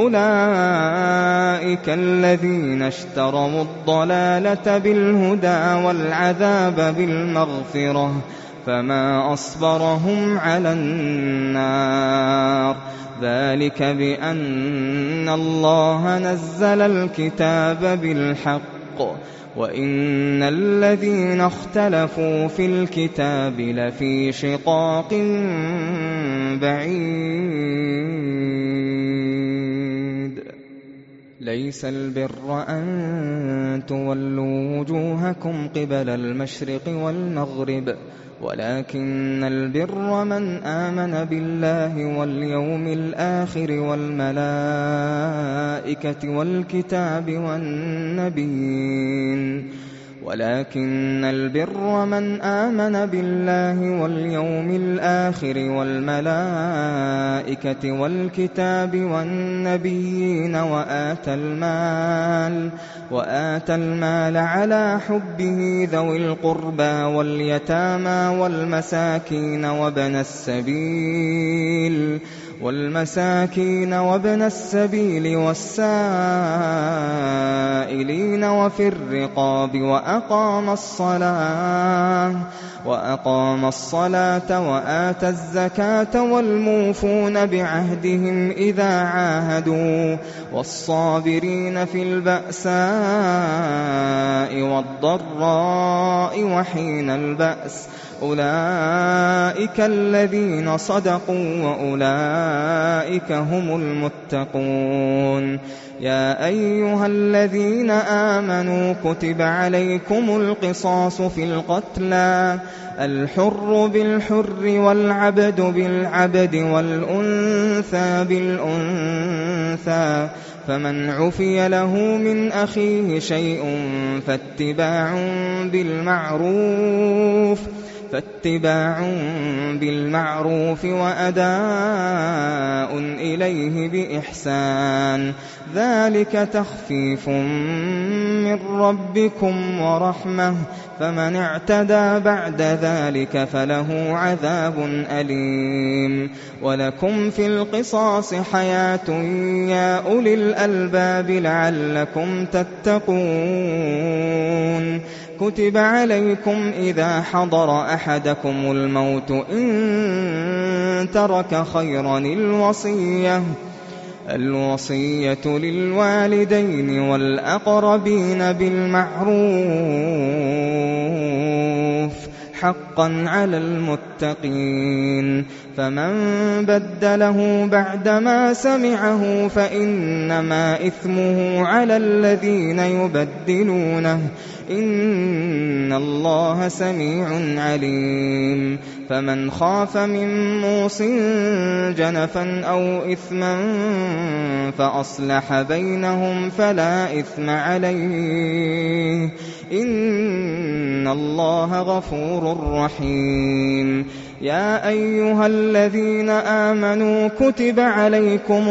أولئك الذين اشتروا الضلالة بالهدى والعذاب بالمغفرة فما أصبرهم على النار ذلك بأن الله نزل الكتاب بالحق وإن الذين اختلفوا في الكتاب لفي شقاق بعيد ليس البر أن تولوا وجوهكم قبل المشرق والمغرب ولكن البر من آمن بالله واليوم الآخر والملائكة والكتاب والنبيين ولكن البر من آمن بالله واليوم الآخر والملائكة والكتاب والنبيين وآتى المال وآتى المال على حبه ذوي القربى واليتامى والمساكين وابن السبيل والمساكين وابن السبيل والسائلين وفي الرقاب وأقام الصلاة وأقام الصلاة وآتى الزكاة والموفون بعهدهم إذا عاهدوا والصابرين في البأساء والضراء وحين البأس أولئك الذين صدقوا وأولئك هم المتقون يا أيها الذين آمنوا كتب عليكم القصاص في القتلى الحر بالحر والعبد بالعبد والأنثى بالأنثى فمن عفي له من أخيه شيء فاتباع بالمعروف فاتباع بالمعروف وأداء إليه بإحسان ذلك تخفيف من ربكم ورحمة فمن اعتدى بعد ذلك فله عذاب أليم ولكم في القصاص حياة يا أولي الألباب لعلكم تتقون كتب عليكم إذا حضر أحدكم الموت إن ترك خيرا الوصية الوصية للوالدين والأقربين بالمعروف حقا على المتقين فمن بدله بعدما سمعه فإنما إثمه على الذين يبدلونه إن الله سميع عليم فمن خاف من موص جنفا أو إثما فأصلح بينهم فلا إثم عليه إن الله غفور رحيم يا أيها الذين آمنوا كتب عليكم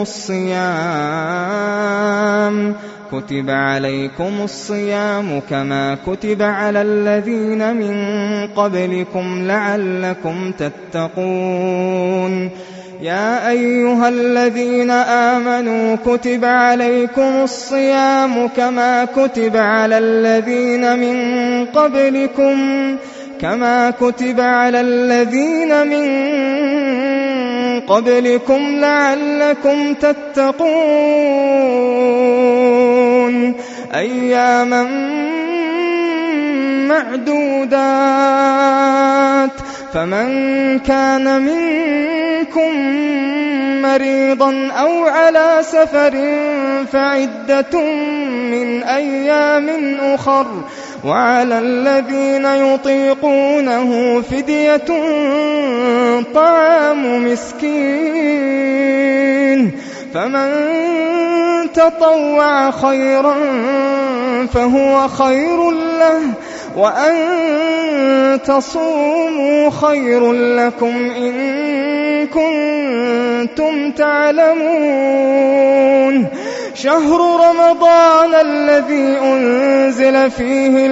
الصيام كتب عليكم الصيام كما كتب على الذين من قبلكم لعلكم تتقون يا أيها الذين آمنوا كتب عليكم الصيام كما كتب على الذين من قبلكم كما كتب على الذين من قبلكم لعلكم تتقون أياما معدودات فمن كان منكم مريضا أو على سفر فعدة من أيام أخر وعلى الذين يطيقونه فدية طعام مسكين فمن تطوع خيرا فهو خير له وأن تصوموا خير لكم إن كنتم تعلمون شهر رمضان الذي أنزل فيه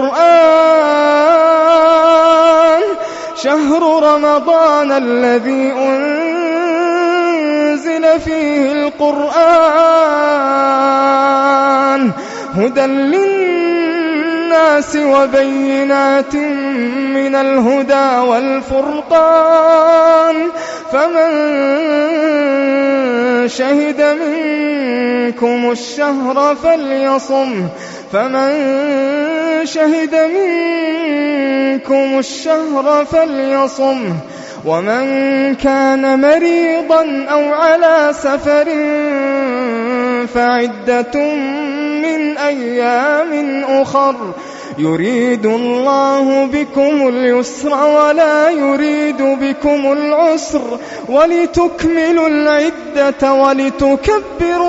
القرآن شهر رمضان الذي أنزل فيه القرآن هدى للناس وبينات من الهدى والفرقان فمن شهد منكم الشهر فليصم فمن شهد منكم الشهر فليصم ومن كان مريضا أو على سفر فعدة من أيام أخر يريد الله بكم اليسر ولا يريد بكم العسر ولتكملوا العدة ولتكبروا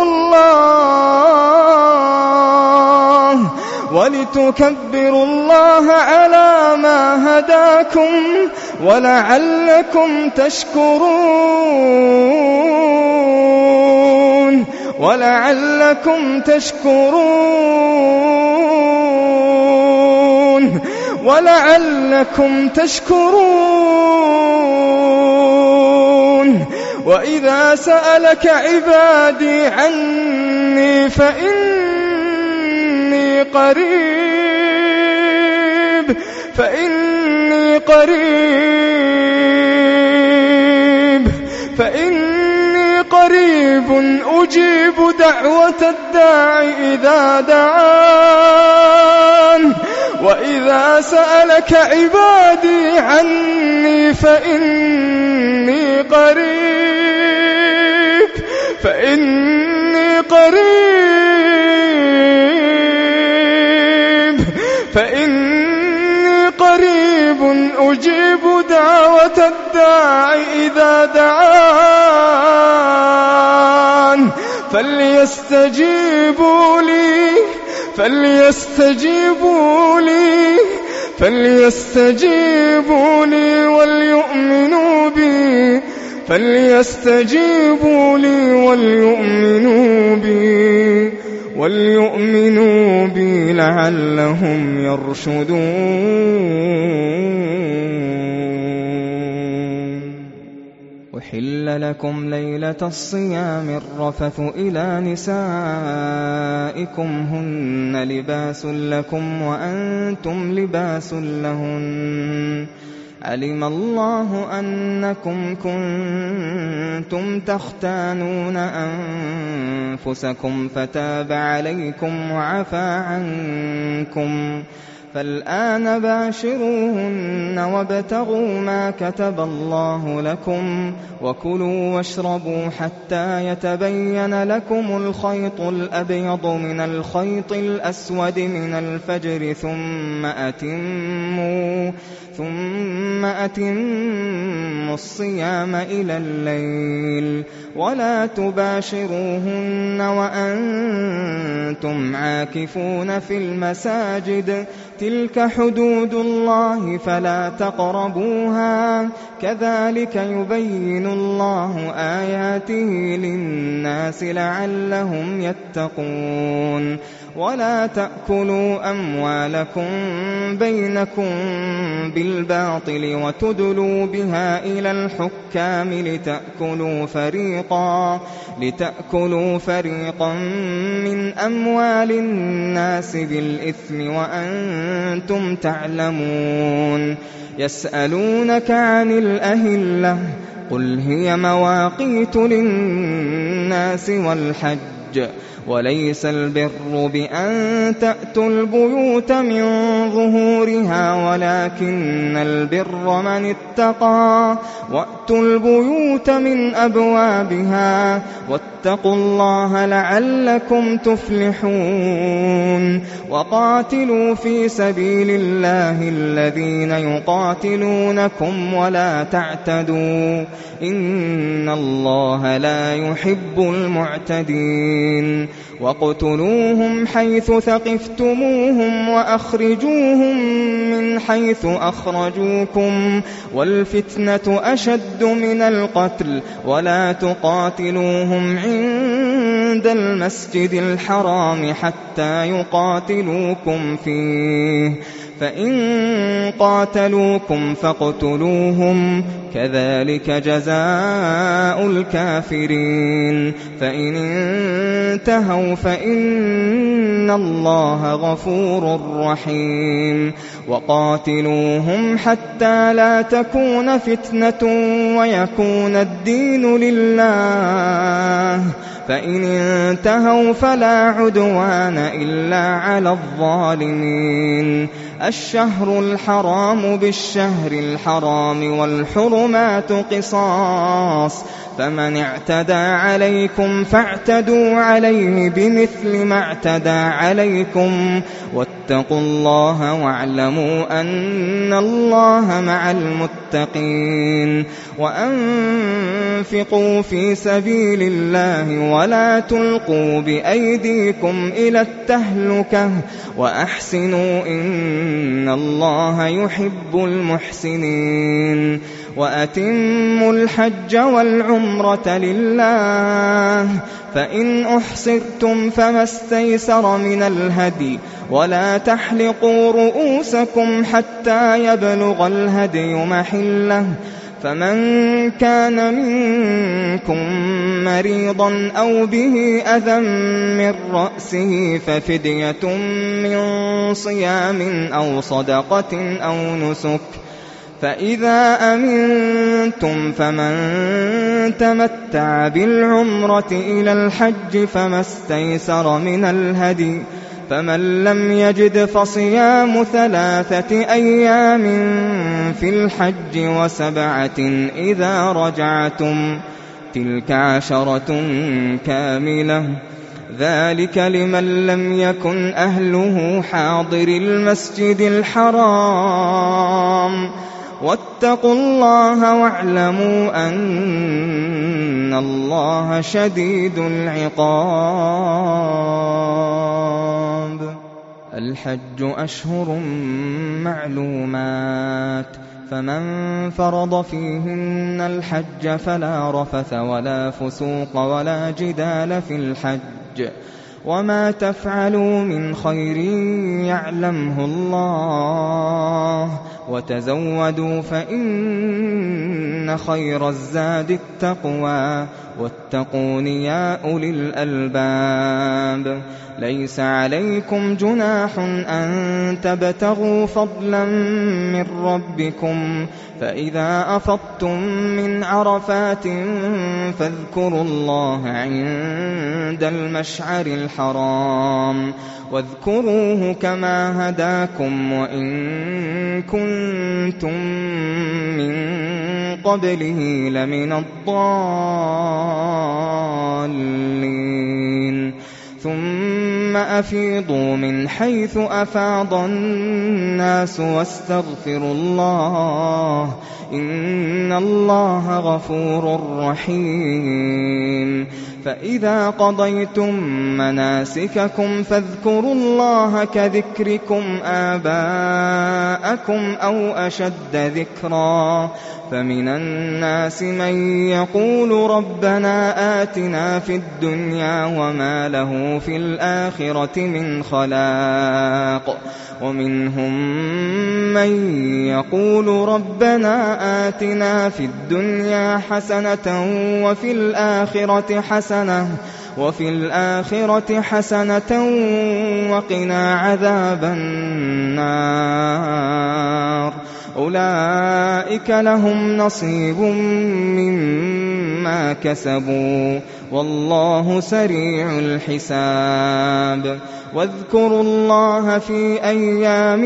الله ولتكبروا الله على ما هداكم ولعلكم تشكرون ولعلكم تشكرون ولعلكم تشكرون وإذا سألك عبادي عني فإني قريب فإني قريب فإني قريب أجيب دعوة الداع إذا دعان وإذا سألك عبادي عني فإني قريب فإني قريب فإني قريب أجيب دعوة الداع إذا دعان فليستجيبوا لي فليستجيبوا لي فليستجيبوا لي وليؤمنوا بي فليستجيبوا لي وليؤمنوا بي وليؤمنوا بي لعلهم يرشدون أحل لكم ليلة الصيام الرفث إلى نسائكم هن لباس لكم وأنتم لباس لهن علم الله أنكم كنتم تختانون أنفسكم فتاب عليكم وعفى عنكم فالآن باشروهن وابتغوا ما كتب الله لكم وكلوا واشربوا حتى يتبين لكم الخيط الأبيض من الخيط الأسود من الفجر ثم أتموا ثم أتموا الصيام إلى الليل ولا تباشروهن وأنتم عاكفون في المساجد تلك حدود الله فلا تقربوها كذلك يبين الله آياته للناس لعلهم يتقون ولا تأكلوا أموالكم بينكم بالباطل وتدلوا بها إلى الحكام لتأكلوا فريقا لتأكلوا فريقا من أموال الناس بالإثم وأنتم تعلمون يسألونك عن الأهلة قل هي مواقيت للناس والحج وليس البر بأن تأتوا البيوت من ظهورها ولكن البر من اتقى وأتوا البيوت من أبوابها واتقوا الله لعلكم تفلحون وقاتلوا في سبيل الله الذين يقاتلونكم ولا تعتدوا إن الله لا يحب المعتدين وَاقْتُلُوهُمْ حَيْثُ ثَقِفْتُمُوهُمْ وَأَخْرِجُوهُمْ مِنْ حَيْثُ أَخْرَجُوكُمْ وَالْفِتْنَةُ أَشَدُّ مِنَ الْقَتْلِ وَلَا تُقَاتِلُوهُمْ عِندَ الْمَسْجِدِ الْحَرَامِ حَتَّى يُقَاتِلُوكُمْ فِيهِ فَإِن قَاتَلُوكُمْ فَاقْتُلُوهُمْ كَذَلِكَ جَزَاءُ الْكَافِرِينَ فَإِنِ انتهوا فإن الله غفور رحيم وقاتلوهم حتى لا تكون فتنة ويكون الدين لله فإن انتهوا فلا عدوان إلا على الظالمين الشهر الحرام بالشهر الحرام والحرمات قصاص فمن اعتدى عليكم فاعتدوا عليه بمثل ما اعتدى عليكم واتقوا الله واعلموا أن الله مع المتقين وأنفقوا في سبيل الله ولا تلقوا بأيديكم إلى التهلكة وأحسنوا إن الله يحب المحسنين وأتموا الحج والعمرة لله فإن أحصرتم فما استيسر من الهدي ولا تحلقوا رؤوسكم حتى يبلغ الهدي محله فمن كان منكم مريضا أو به أذى من رأسه ففدية من صيام أو صدقة أو نسك فإذا أمنتم فمن تمتع بالعمرة إلى الحج فما استيسر من الهدي فمن لم يجد فصيام ثلاثة أيام في الحج وسبعة إذا رجعتم تلك عشرة كاملة ذلك لمن لم يكن أهله حاضر المسجد الحرام واتقوا الله واعلموا أن الله شديد العقاب الحج أشهر معلومات فمن فرض فيهن الحج فلا رفث ولا فسوق ولا جدال في الحج وما تفعلوا من خير يعلمه الله وتزودوا فإن خير الزاد التقوى واتقون يا أولي الألباب ليس عليكم جناح أن تبتغوا فضلا من ربكم فإذا أفضتم من عرفات فاذكروا الله عند المشعر الحرام واذكروه كما هداكم وإن كنتم من قبله لمن الضالين ثم أفيضوا من حيث أفاض الناس واستغفروا الله إن اللَّهَ غَفُورٌ رَّحِيمٌ فَإِذَا قَضَيْتُم مَّنَاسِكَكُمْ فاذكروا اللَّهَ كذكركم آباءكم أو أشد ذكرا فمن الناس من يقول ربنا آتنا في الدنيا وما له في الآخرة من خلاق ومنهم من يقول ربنا آتنا في الدنيا حسنة وفي الآخرة حسنة وفي الآخرة حسنة وقنا عذاب النار أولئك لهم نصيب مما كسبوا والله سريع الحساب واذكروا الله في أيام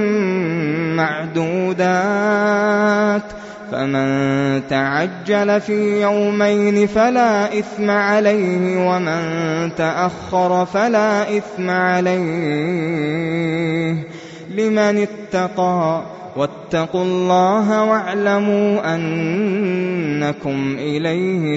معدودات فمن تعجل في يومين فلا إثم عليه ومن تأخر فلا إثم عليه لمن اتقى واتقوا الله واعلموا أنكم إليه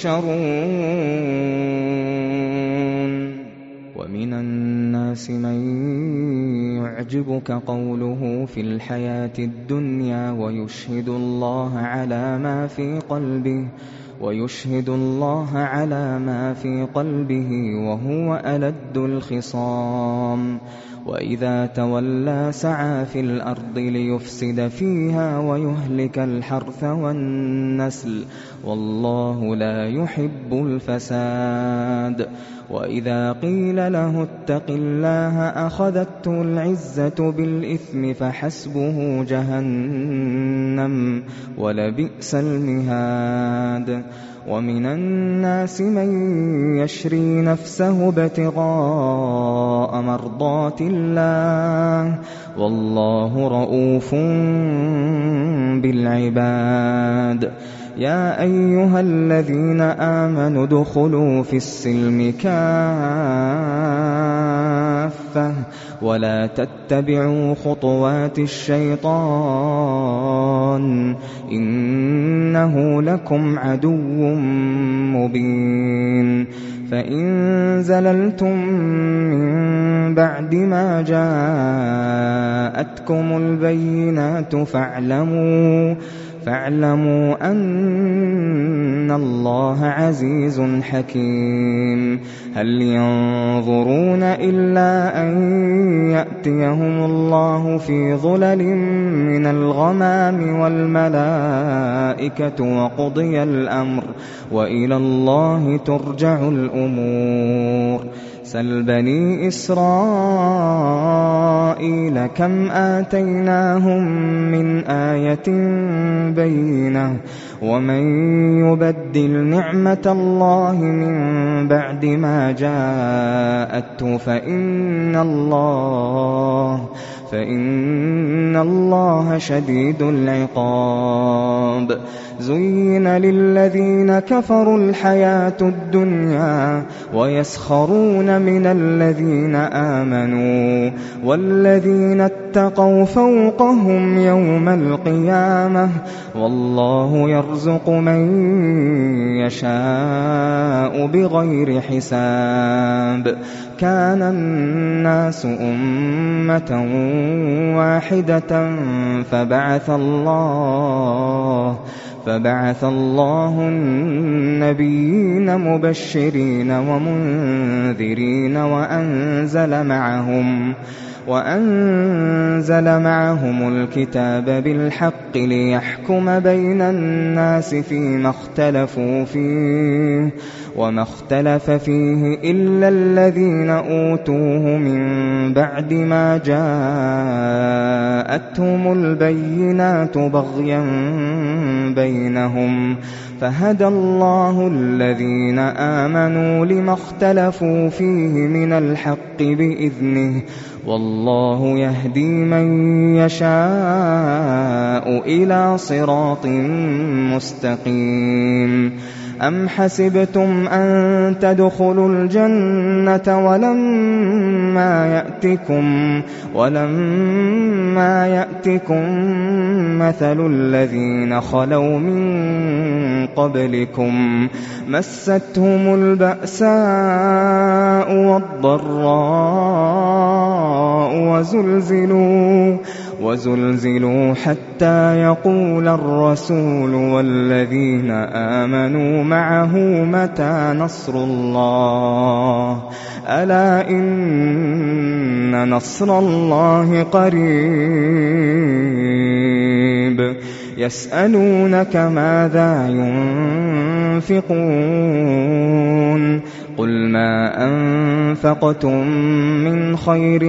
تحشرون ومن الناس من يعجبك قوله في الحياة الدنيا ويشهد الله على ما في قلبه ويشهد الله على ما في قلبه وهو ألد الخصام وإذا تولى سعى في الأرض ليفسد فيها ويهلك الحرث والنسل والله لا يحب الفساد وإذا قيل له اتق الله أخذته العزة بالإثم فحسبه جهنم ولبئس المهاد ومن الناس من يشري نفسه ابتغاء مرضات الله والله رؤوف بالعباد يا أيها الذين آمنوا ادخلوا في السلم كافة ولا تتبعوا خطوات الشيطان إنه لكم عدو مبين فإن زللتم من بعد ما جاءتكم البينات فاعلموا فاعلموا أن الله عزيز حكيم هل ينظرون إلا أن يأتيهم الله في ظلل من الغمام والملائكة وقضي الأمر وإلى الله ترجع الأمور سل بني إسرائيل كم آتيناهم من آية بينة ومن يبدل نعمة الله من بعد ما جاءته فإن الله فإن الله شديد العقاب زين للذين كفروا الحياة الدنيا ويسخرون من الذين آمنوا والذين اتقوا فوقهم يوم القيامة والله يرزق من يشاء بغير حساب كان الناس أمة واحدة فبعث الله فبعث الله النبيين مبشرين ومنذرين وأنزل معهم وأنزل معهم الكتاب بالحق ليحكم بين الناس فيما اختلفوا فيه وما اختلف فيه إلا الذين أوتوه من بعد ما جاءتهم البينات بغيا بينهم فهدى الله الذين آمنوا لما اختلفوا فيه من الحق بإذنه والله يهدي من يشاء إلى صراط مستقيم أم حسبتم أن تدخلوا الجنة ولما يأتكم ولما إنما يأتكم مثل الذين خلوا من قبلكم مستهم البأساء والضراء وزلزلوا وزلزلوا حتى يقول الرسول والذين آمنوا معه متى نصر الله ألا إن نصر الله قريب يسألونك ماذا ينفقون قل ما أنفقتم من خير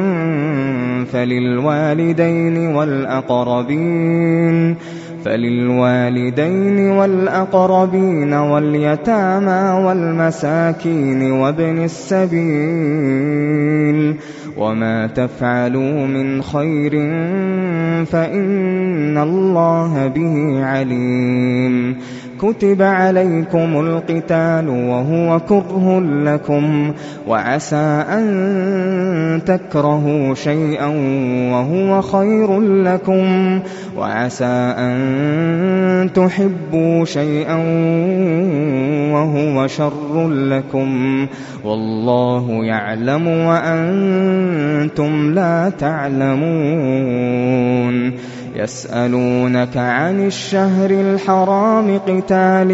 فللوالدين والأقربين فللوالدين والأقربين واليتامى والمساكين وابن السبيل وما تفعلوا من خير فإن الله به عليم كتب عليكم القتال وهو كره لكم وعسى أن تكرهوا شيئا وهو خير لكم وعسى أن تحبوا شيئا وهو شر لكم والله يعلم وأنتم لا تعلمون يسألونك عن الشهر الحرام قتال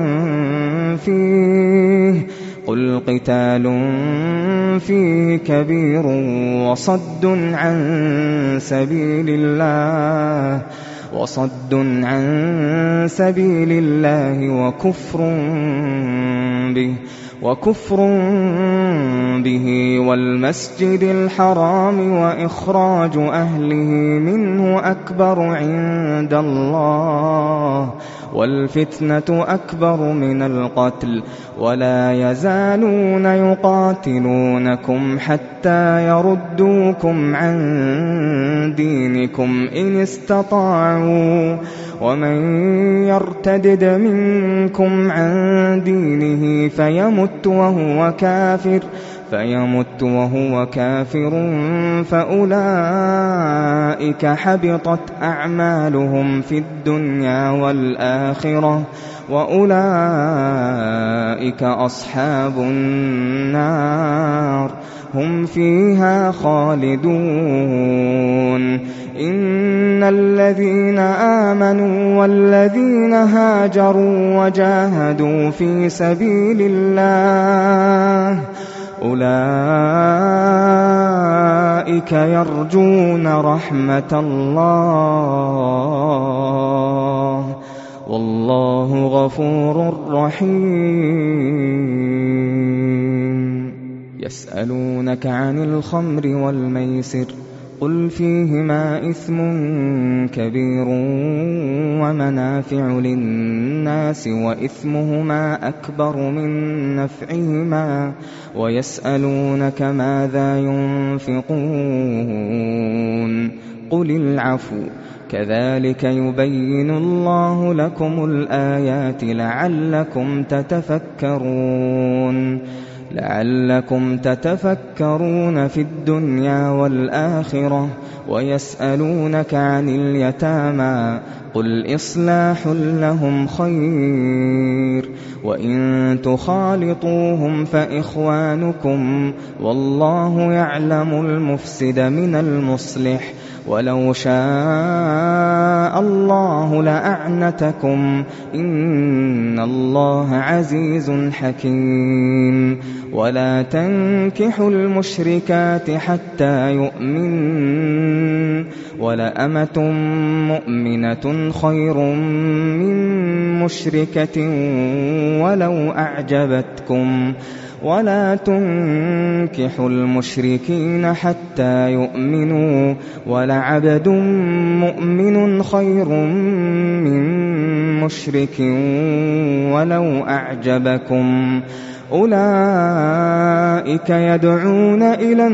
فيه قل قتال فيه كبير وصد عن سبيل الله وصد عن سبيل الله وكفر به وكفر به والمسجد الحرام وإخراج أهله منه أكبر عند الله والفتنة أكبر من القتل ولا يزالون يقاتلونكم حتى يردوكم عن دينكم إن استطاعوا ومن يرتدد منكم عن دينه فيمت وهو كافر فيمت وهو كافر فأولئك حبطت أعمالهم في الدنيا والآخرة وأولئك أصحاب النار هم فيها خالدون إن الذين آمنوا والذين هاجروا وجاهدوا في سبيل الله أولئك يرجون رحمة الله والله غفور رحيم يسألونك عن الخمر والميسر قل فيهما إثم كبير ومنافع للناس وإثمهما أكبر من نفعهما ويسألونك ماذا ينفقون قل العفو كذلك يبين الله لكم الآيات لعلكم تتفكرون لعلكم تتفكرون في الدنيا والآخرة ويسألونك عن اليتامى قل إصلاح لهم خير وإن تخالطوهم فإخوانكم والله يعلم المفسد من المصلح ولو شاء الله لأعنتكم إن الله عزيز حكيم ولا تنكحوا المشركات حتى يؤمنن ولأمة مؤمنة خير من مشركة ولو أعجبتكم ولا تنكحوا المشركين حتى يؤمنوا ولعبد مؤمن خير من مشرك ولو أعجبكم أولئك يدعون إلى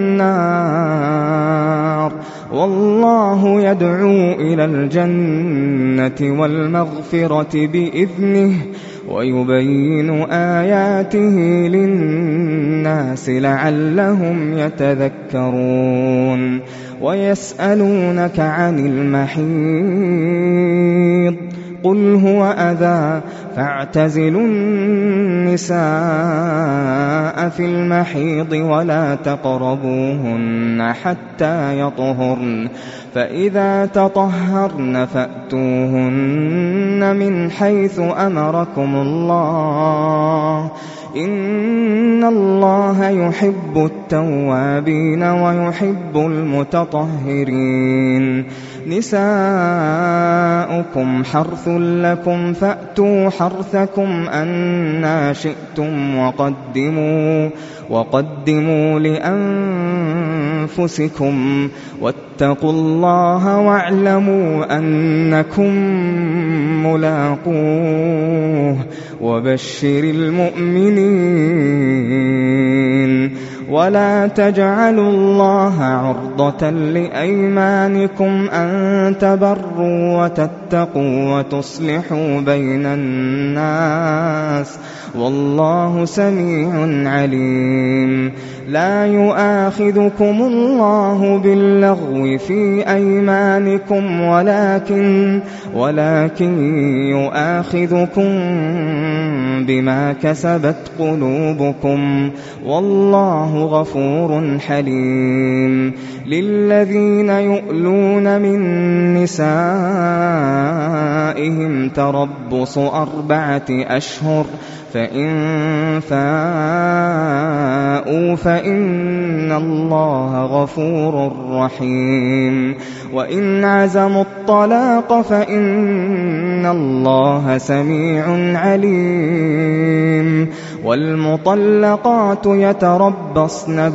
النار والله يدعو إلى الجنة والمغفرة بإذنه ويبين آياته للناس لعلهم يتذكرون ويسألونك عن المحيض قل هو أذى فاعتزلوا النساء في المحيض ولا تقربوهن حتى يطهرن فإذا تطهرن فأتوهن من حيث أمركم الله إن الله يحب التوابين ويحب المتطهرين نساؤكم حرث لكم فأتوا حرثكم أنى شئتم وقدموا وقدموا لأنفسكم واتقوا الله واعلموا أنكم ملاقوه وبشر المؤمنين ولا تجعلوا الله عرضة لأيمانكم أن تبروا وتتقوا وتصلحوا بين الناس والله سميع عليم لا يؤاخذكم الله باللغو في أيمانكم ولكن ولكن يؤاخذكم بما كسبت قلوبكم والله غفور حليم للذين يؤلون من نسائهم تربص أربعة أشهر فإن فاءوا فإن الله غفور رحيم وإن عزموا الطلاق فإن الله سميع عليم والمطلقات يتربصن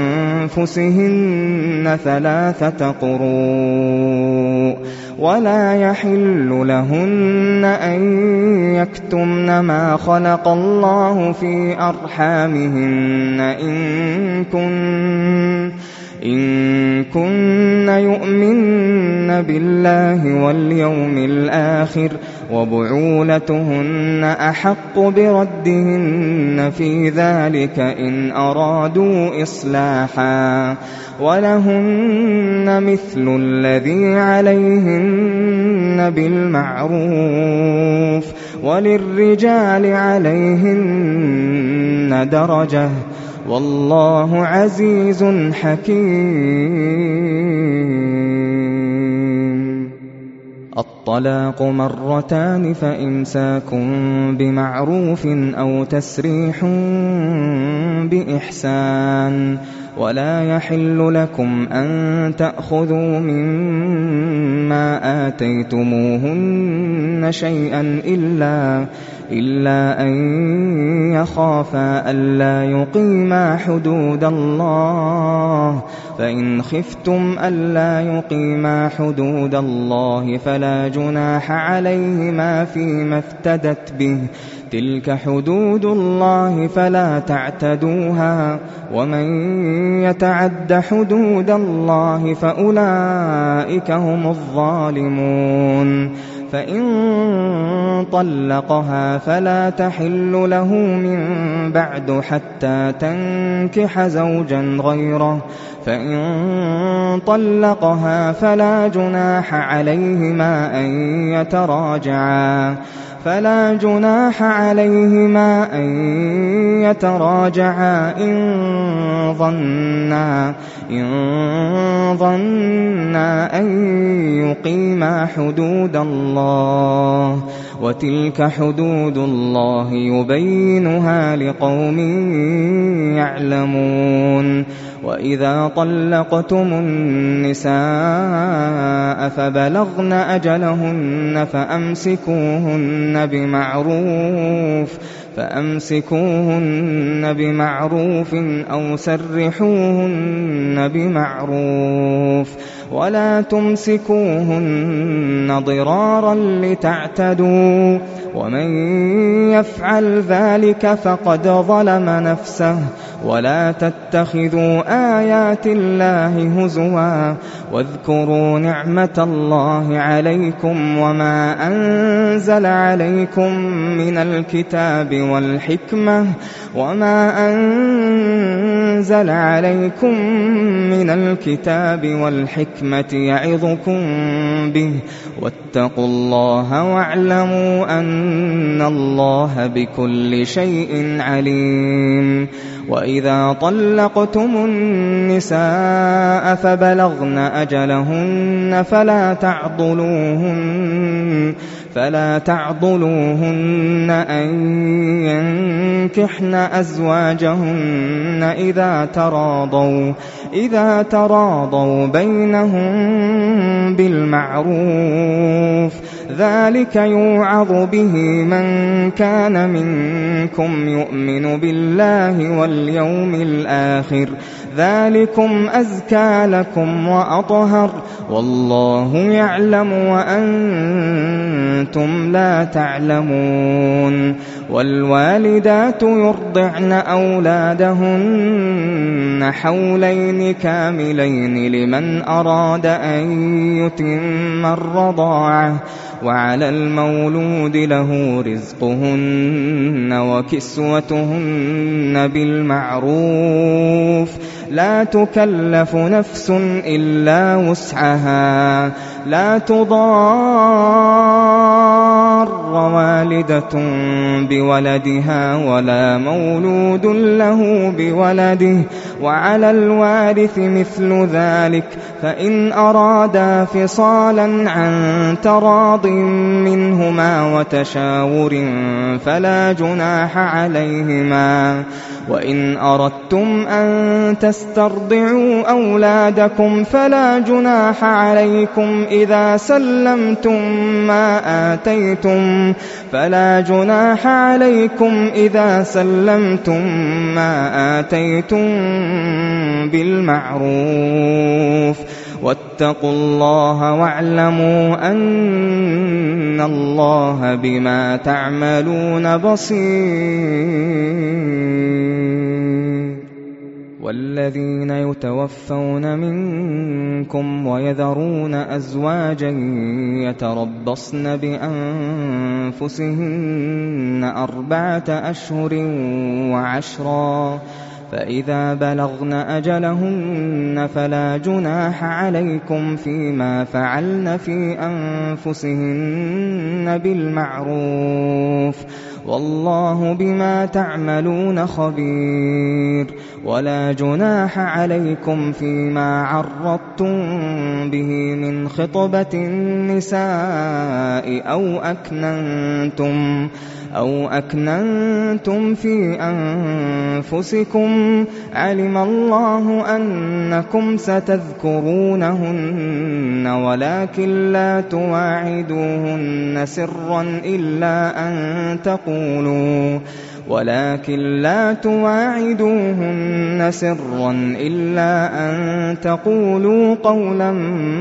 بأنفسهن ثلاثة قروء ولا يحل لهن أن يكتمن ما خلق الله في أرحامهن إن كن إن كن يؤمن بالله واليوم الآخر وبعولتهن أحق بردهن في ذلك إن أرادوا إصلاحا ولهن مثل الذي عليهن بالمعروف وللرجال عليهن درجة والله عزيز حكيم الطلاق مرتان فإمساكم بمعروف أو تسريح بإحسان ولا يحل لكم أن تأخذوا مما آتيتموهن شيئا إلا إلا أن يخافا ألا يقيما حدود الله فإن خفتم ألا يقيما حدود الله فلا جناح عليهما فيما افتدت به تلك حدود الله فلا تعتدوها ومن يتعد حدود الله فأولئك هم الظالمون فإن طلقها فلا تحل له من بعد حتى تنكح زوجا غيره فإن طلقها فلا جناح عليهما أن يتراجعا فلا جناح عليهما أن يتراجعا إن ظنا إن ظنا أن يقيما حدود الله وتلك حدود الله يبينها لقوم يعلمون وإذا طلقتم النساء فبلغن أجلهن فأمسكوهن بمعروف فأمسكوهن بمعروف أو سرحوهن بمعروف ولا تمسكوهن ضرارا لتعتدوا ومن يفعل ذلك فقد ظلم نفسه ولا تتخذوا آيات الله هزوا واذكروا نعمة الله عليكم وما أنزل عليكم من الكتاب والحكمة وما أنزل عليكم من الكتاب والحكمة يعظكم به واتقوا الله واعلموا أن الله بكل شيء عليم وإذا طلقتم النساء فبلغن أجلهن فلا تعضلوهن فلا تعضلوهن أن ينكحن أزواجهن إذا تراضوا إذا تراضوا بينهم بالمعروف ذلك يوعظ به من كان منكم يؤمن بالله واليوم الآخر ذلكم أزكى لكم وأطهر والله يعلم وأنتم لا تعلمون والوالدات يرضعن أولادهن حولين كاملين لمن أراد أن يتم الرضاعة وعلى المولود له رزقهن وكسوتهن بالمعروف لا تكلف نفس إلا وسعها لا تضار والدة بولدها ولا مولود له بولده وعلى الوارث مثل ذلك فإن أرادا فصالا عن تراض منهما وتشاور فلا جناح عليهما وإن أردتم أن تسترضعوا أولادكم فلا جناح عليكم إذا سلمتم ما آتيتم فلا جناح عليكم إذا سلمتم ما آتيتم بالمعروف واتقوا الله واعلموا أن الله بما تعملون بصير والذين يتوفون منكم ويذرون أزواجا يتربصن بأنفسهن أربعة أشهر وعشرا فإذا بلغن أجلهن فلا جناح عليكم فيما فعلن في أنفسهن بالمعروف والله بما تعملون خبير ولا جناح عليكم فيما عرضتم به من خطبة النساء أو أكننتم أو أكننتم في أنفسكم علم الله أنكم ستذكرونهن ولكن لا تواعدوهن سرا إلا أن تقولوا ولكن لا تواعدوهن سرا إلا أن تقولوا قولا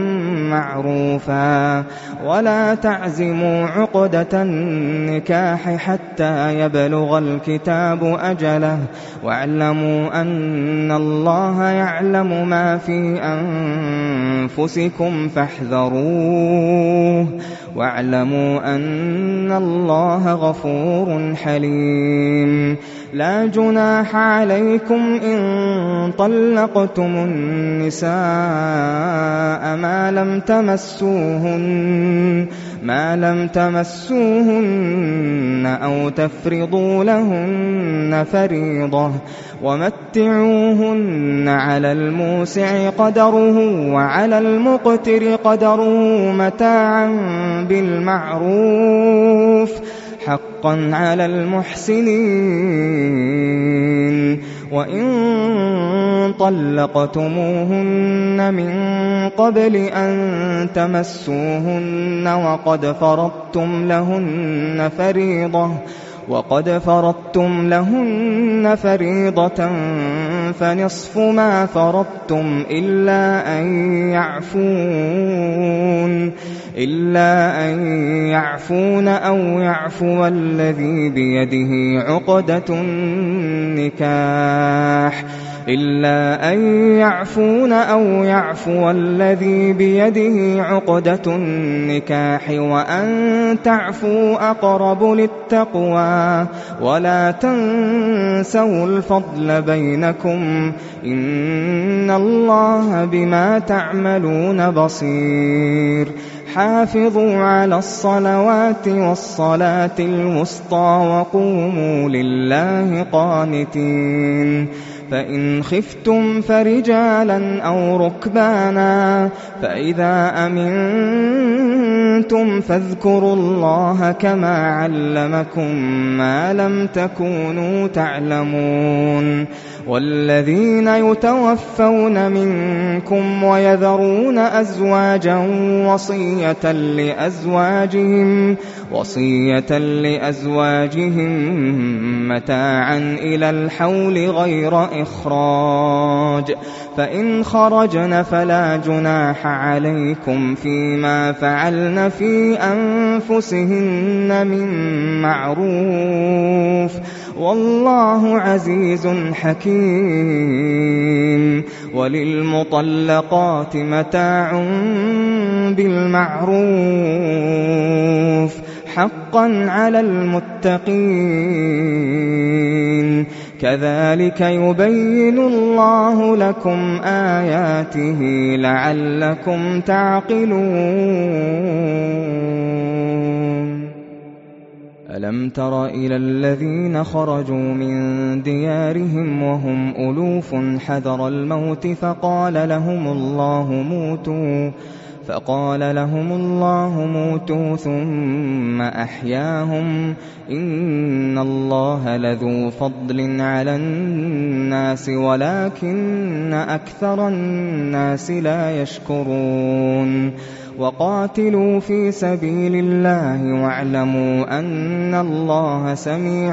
معروفا ولا تعزموا عقدة النكاح حتى يبلغ الكتاب أجله واعلموا أن الله يعلم ما في أنفسكم فاحذروه واعلموا أن الله غفور حليم لا جناح عليكم إن طلقتم النساء ما لم تمسوهن ما لم تمسوهن أو تفرضوا لهن فريضة ومتعوهن على الموسع قدره وعلى المقتر قدره متاعا بالمعروف حقا على المحسنين وإن طلقتموهن من قبل أن تمسوهن وقد فرضتم لهن فريضة وقد فرضتم لهن فريضة فنصف ما فرضتم إلا أن يعفون إلا أن يعفون أو يعفو الذي بيده عقدة النكاح إلا أن يعفون أو يعفو الذي بيده عقدة النكاح وأن تعفوا أقرب للتقوى ولا تنسوا الفضل بينكم إن الله بما تعملون بصير حافظوا على الصلوات والصلاة الوسطى وقوموا لله قانتين فإن خفتم فرجالا أو ركبانا فإذا أمنتم فاذكروا الله كما علمكم ما لم تكونوا تعلمون والذين يتوفون منكم ويذرون أزواجا وصية لأزواجهم وصية لأزواجهم متاعا إلى الحول غير إخراج فإن خرجن فلا جناح عليكم فيما فعلن في أنفسهن من معروف والله عزيز حكيم وللمطلقات متاع بالمعروف حقا على المتقين كذلك يبين الله لكم آياته لعلكم تعقلون ألم تر إلى الذين خرجوا من ديارهم وهم ألوف حذر الموت فقال لهم الله موتوا فقال لهم الله موتوا ثم أحياهم إن الله لذو فضل على الناس ولكن أكثر الناس لا يشكرون وقاتلوا في سبيل الله واعلموا أن الله سميع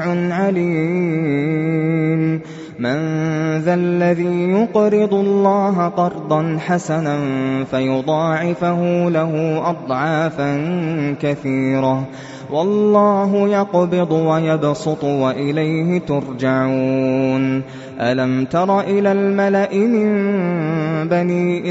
عليم من ذا الذي يقرض الله قرضا حسنا فيضاعفه له أضعافا كثيرة والله يقبض ويبسط وإليه ترجعون ألم تر إلى الملأ من بني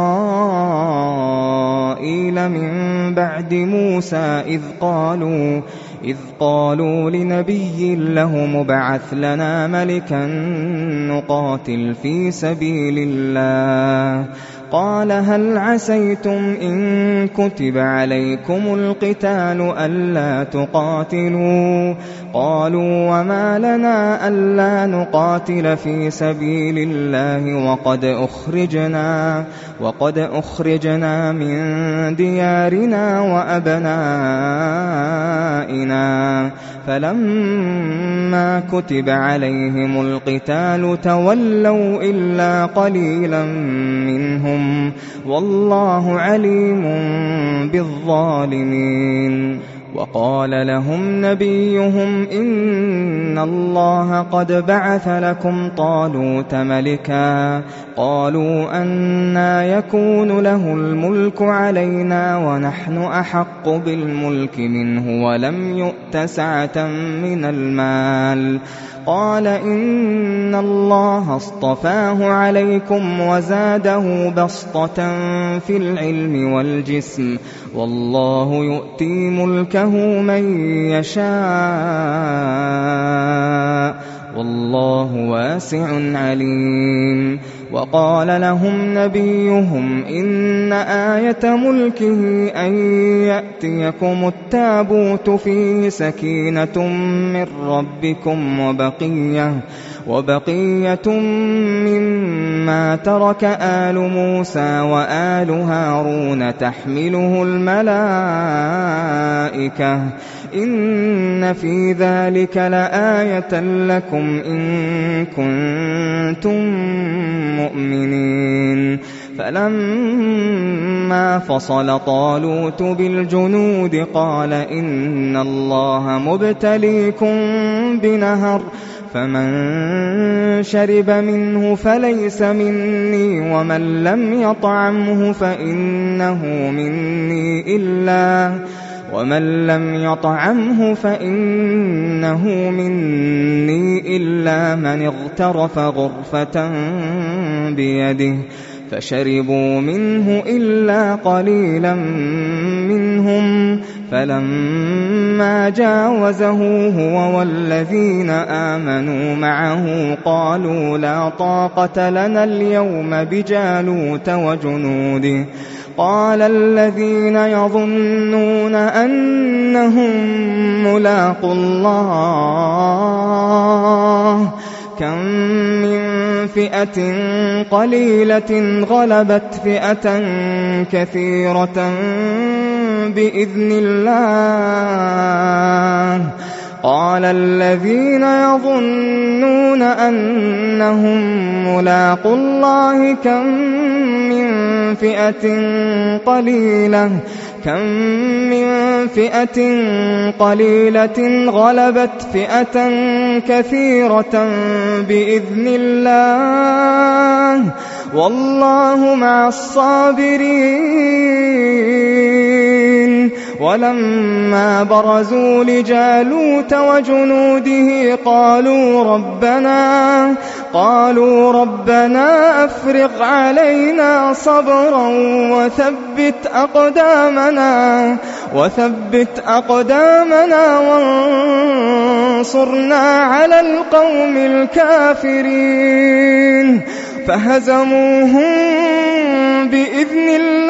إسرائيل من بعد موسى إذ قالوا إذ قالوا لنبي له مبعث لنا ملكا نقاتل في سبيل الله قال هل عسيتم إن كتب عليكم القتال ألا تقاتلوا قالوا وما لنا ألا نقاتل في سبيل الله وقد أخرجنا وقد أخرجنا من ديارنا وأبنائنا فلما كتب عليهم القتال تولوا إلا قليلا منهم والله عليم بالظالمين وقال لهم نبيهم إن الله قد بعث لكم طالوت ملكا قالوا أنى يكون له الملك علينا ونحن أحق بالملك منه ولم يؤت سعة من المال قال إن الله اصطفاه عليكم وزاده بسطة في العلم والجسم والله يؤتي ملكه من يشاء والله واسع عليم وقال لهم نبيهم إن آية ملكه أن يأتيكم التابوت فيه سكينة من ربكم وبقية وبقية مما ترك آل موسى وآل هارون تحمله الملائكة إن في ذلك لآية لكم إن كنتم مؤمنين فلما فصل طالوت بالجنود قال إن الله مبتليكم بنهر فمن شرب منه فليس مني ومن لم يطعمه فإنه مني إلا ومن لم يطعمه فإنه مني إلا من اغترف غرفة بيده فشربوا منه إلا قليلا منهم فلما جاوزه هو والذين آمنوا معه قالوا لا طاقة لنا اليوم بجالوت وجنوده قال الذين يظنون أنهم ملاقو الله كم من فئة قليلة غلبت فئة كثيرة بإذن الله قال الذين يظنون أنهم ملاقو الله كم من فئة قليلة كم من فئة قليلة غلبت فئة كثيرة بإذن الله والله مع الصابرين ولما برزوا لجالوت وجنوده قالوا ربنا قالوا ربنا أفرغ علينا صبرا وثبت أقدامنا وثبت أقدامنا وانصرنا على القوم الكافرين فهزموهم بإذن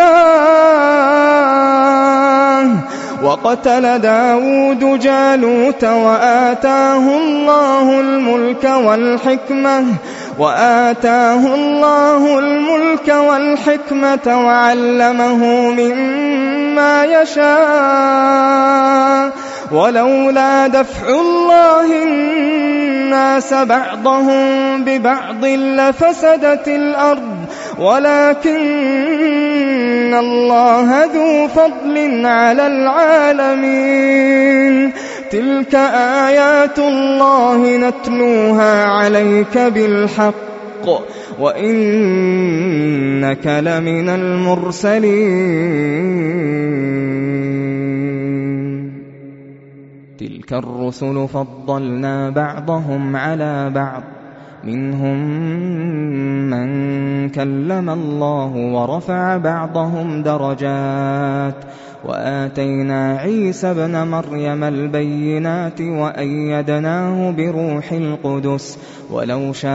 الله وقتل داود جالوت وآتاه الله الملك والحكمة وآتاه الله الملك والحكمة وعلمه مما يشاء ولولا دفع الله الناس بعضهم ببعض لفسدت الأرض ولكن الله ذو فضل على العالمين تلك آيات الله نتلوها عليك بالحق وإنك لمن المرسلين تلك الرسل فضلنا بعضهم على بعض منهم من كلم الله ورفع بعضهم درجات وآتينا عيسى ابن مريم البينات وأيدناه بروح القدس ولو شاء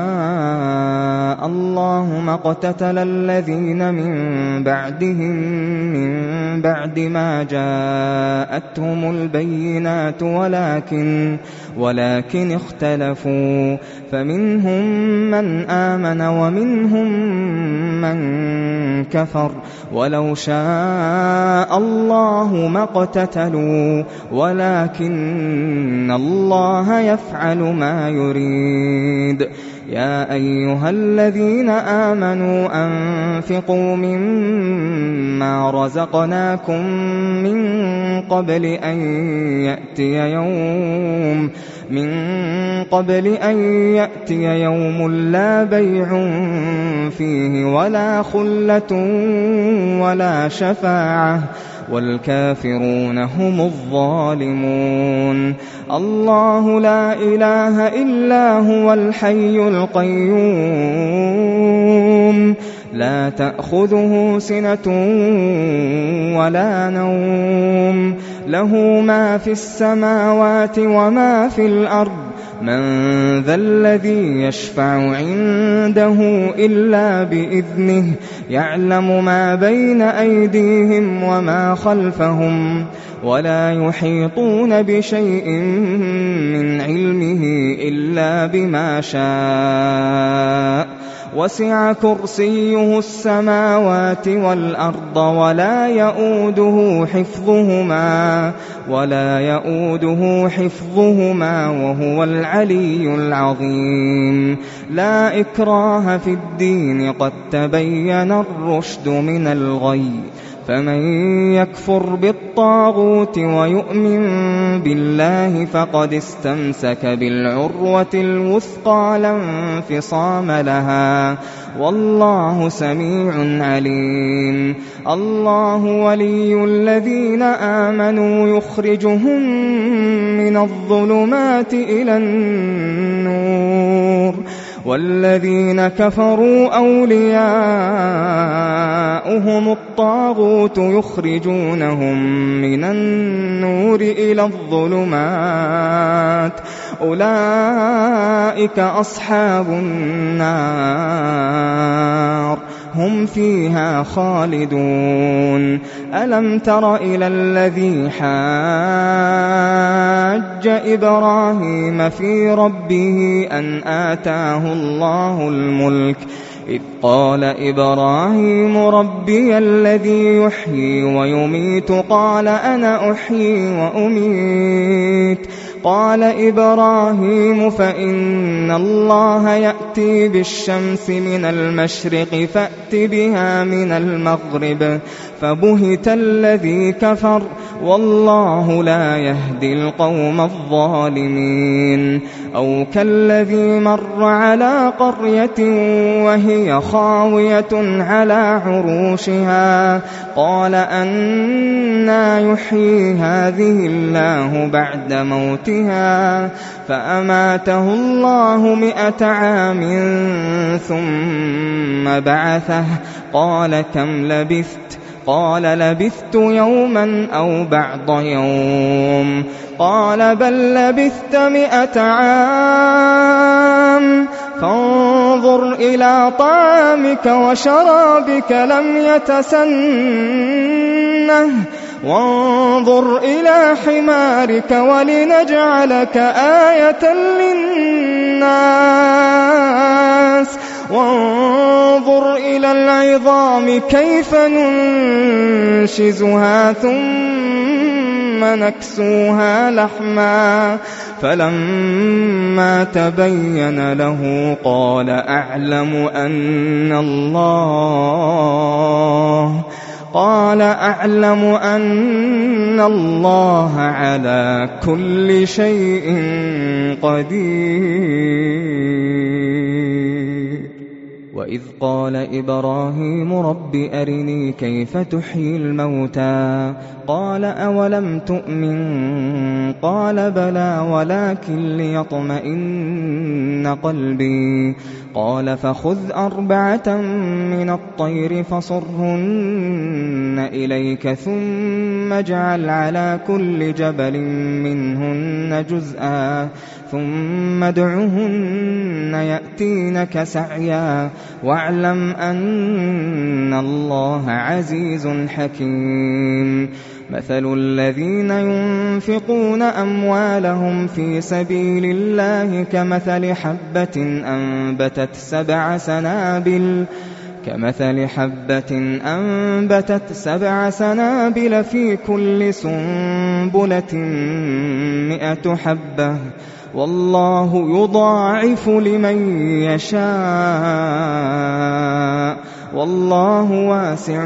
الله ما اقتتل الذين من بعدهم من بعد ما جاءتهم البينات ولكن ولكن اختلفوا فمنهم من آمن ومنهم من كفر ولو شاء الله ما اقتتلوا ولكن الله يفعل ما يريد يا أيها الذين آمنوا أنفقوا مما رزقناكم من قبل أن يأتي يوم من قبل أن يأتي يوم لا بيع فيه ولا خلة ولا شفاعة والكافرون هم الظالمون الله لا إله إلا هو الحي القيوم لا تأخذه سنة ولا نوم له ما في السماوات وما في الأرض من ذا الذي يشفع عنده إلا بإذنه يعلم ما بين أيديهم وما خلفهم ولا يحيطون بشيء من علمه إلا بما شاء وسع كرسيه السماوات والأرض ولا يؤوده حفظهما ولا يؤوده حفظهما وهو العلي العظيم. لا إكراه في الدين قد تبين الرشد من الغي، فمن يكفر بالطاغوت ويؤمن بالله فقد استمسك بالعروة الوثقى لا انفصام لها، والله سميع عليم. الله ولي الذين آمنوا يخرجهم من الظلمات إلى النور، والذين كفروا أولياؤهم الطاغوت يخرجونهم من النور إلى الظلمات، أولئك أصحاب النار هم فيها خالدون. ألم تر إلى الذي حاج إبراهيم في ربه أن آتاه الله الملك، إذ قال إبراهيم ربي الذي يحيي ويميت قال أنا أحيي وأميت، قال إبراهيم فإن الله يأتي بالشمس من المشرق فأت بها من المغرب، فبهت الذي كفر والله لا يهدي القوم الظالمين. أو كالذي مر على قرية وهي خاوية على عروشها قال أنى يحيي هذه الله بعد موتها، فأماته الله مئة عام ثم بعثه، قال كم لبثت؟ قال لبثت يوما أو بعض يوم، قال بل لبثت مئة عام، فانظر إلى طعامك وشرابك لم يتسنه، وانظر إلى حمارك ولنجعلك آية للناس، وانظر إلى العظام كيف ننشزها ثم نكسوها لحما، فلما تبين له قال أعلم أن الله قال أعلم أن الله على كل شيء قدير. وإذ قال إبراهيم رب أرني كيف تحيي الموتى، قال أولم تؤمن؟ قال بلى ولكن ليطمئن قلبي، قال فخذ أربعة من الطير فصرهن إليك ثم اجعل على كل جبل منهن جزءا ثم ادعهن يأتينك سعيا، واعلم أن الله عزيز حكيم. مثل الذين ينفقون أموالهم في سبيل الله كمثل حبة أنبتت سبع سنابل كمثل حبة أنبتت سبع سنابل في كل سنبلة مئة حبة، والله يضاعف لمن يشاء والله واسع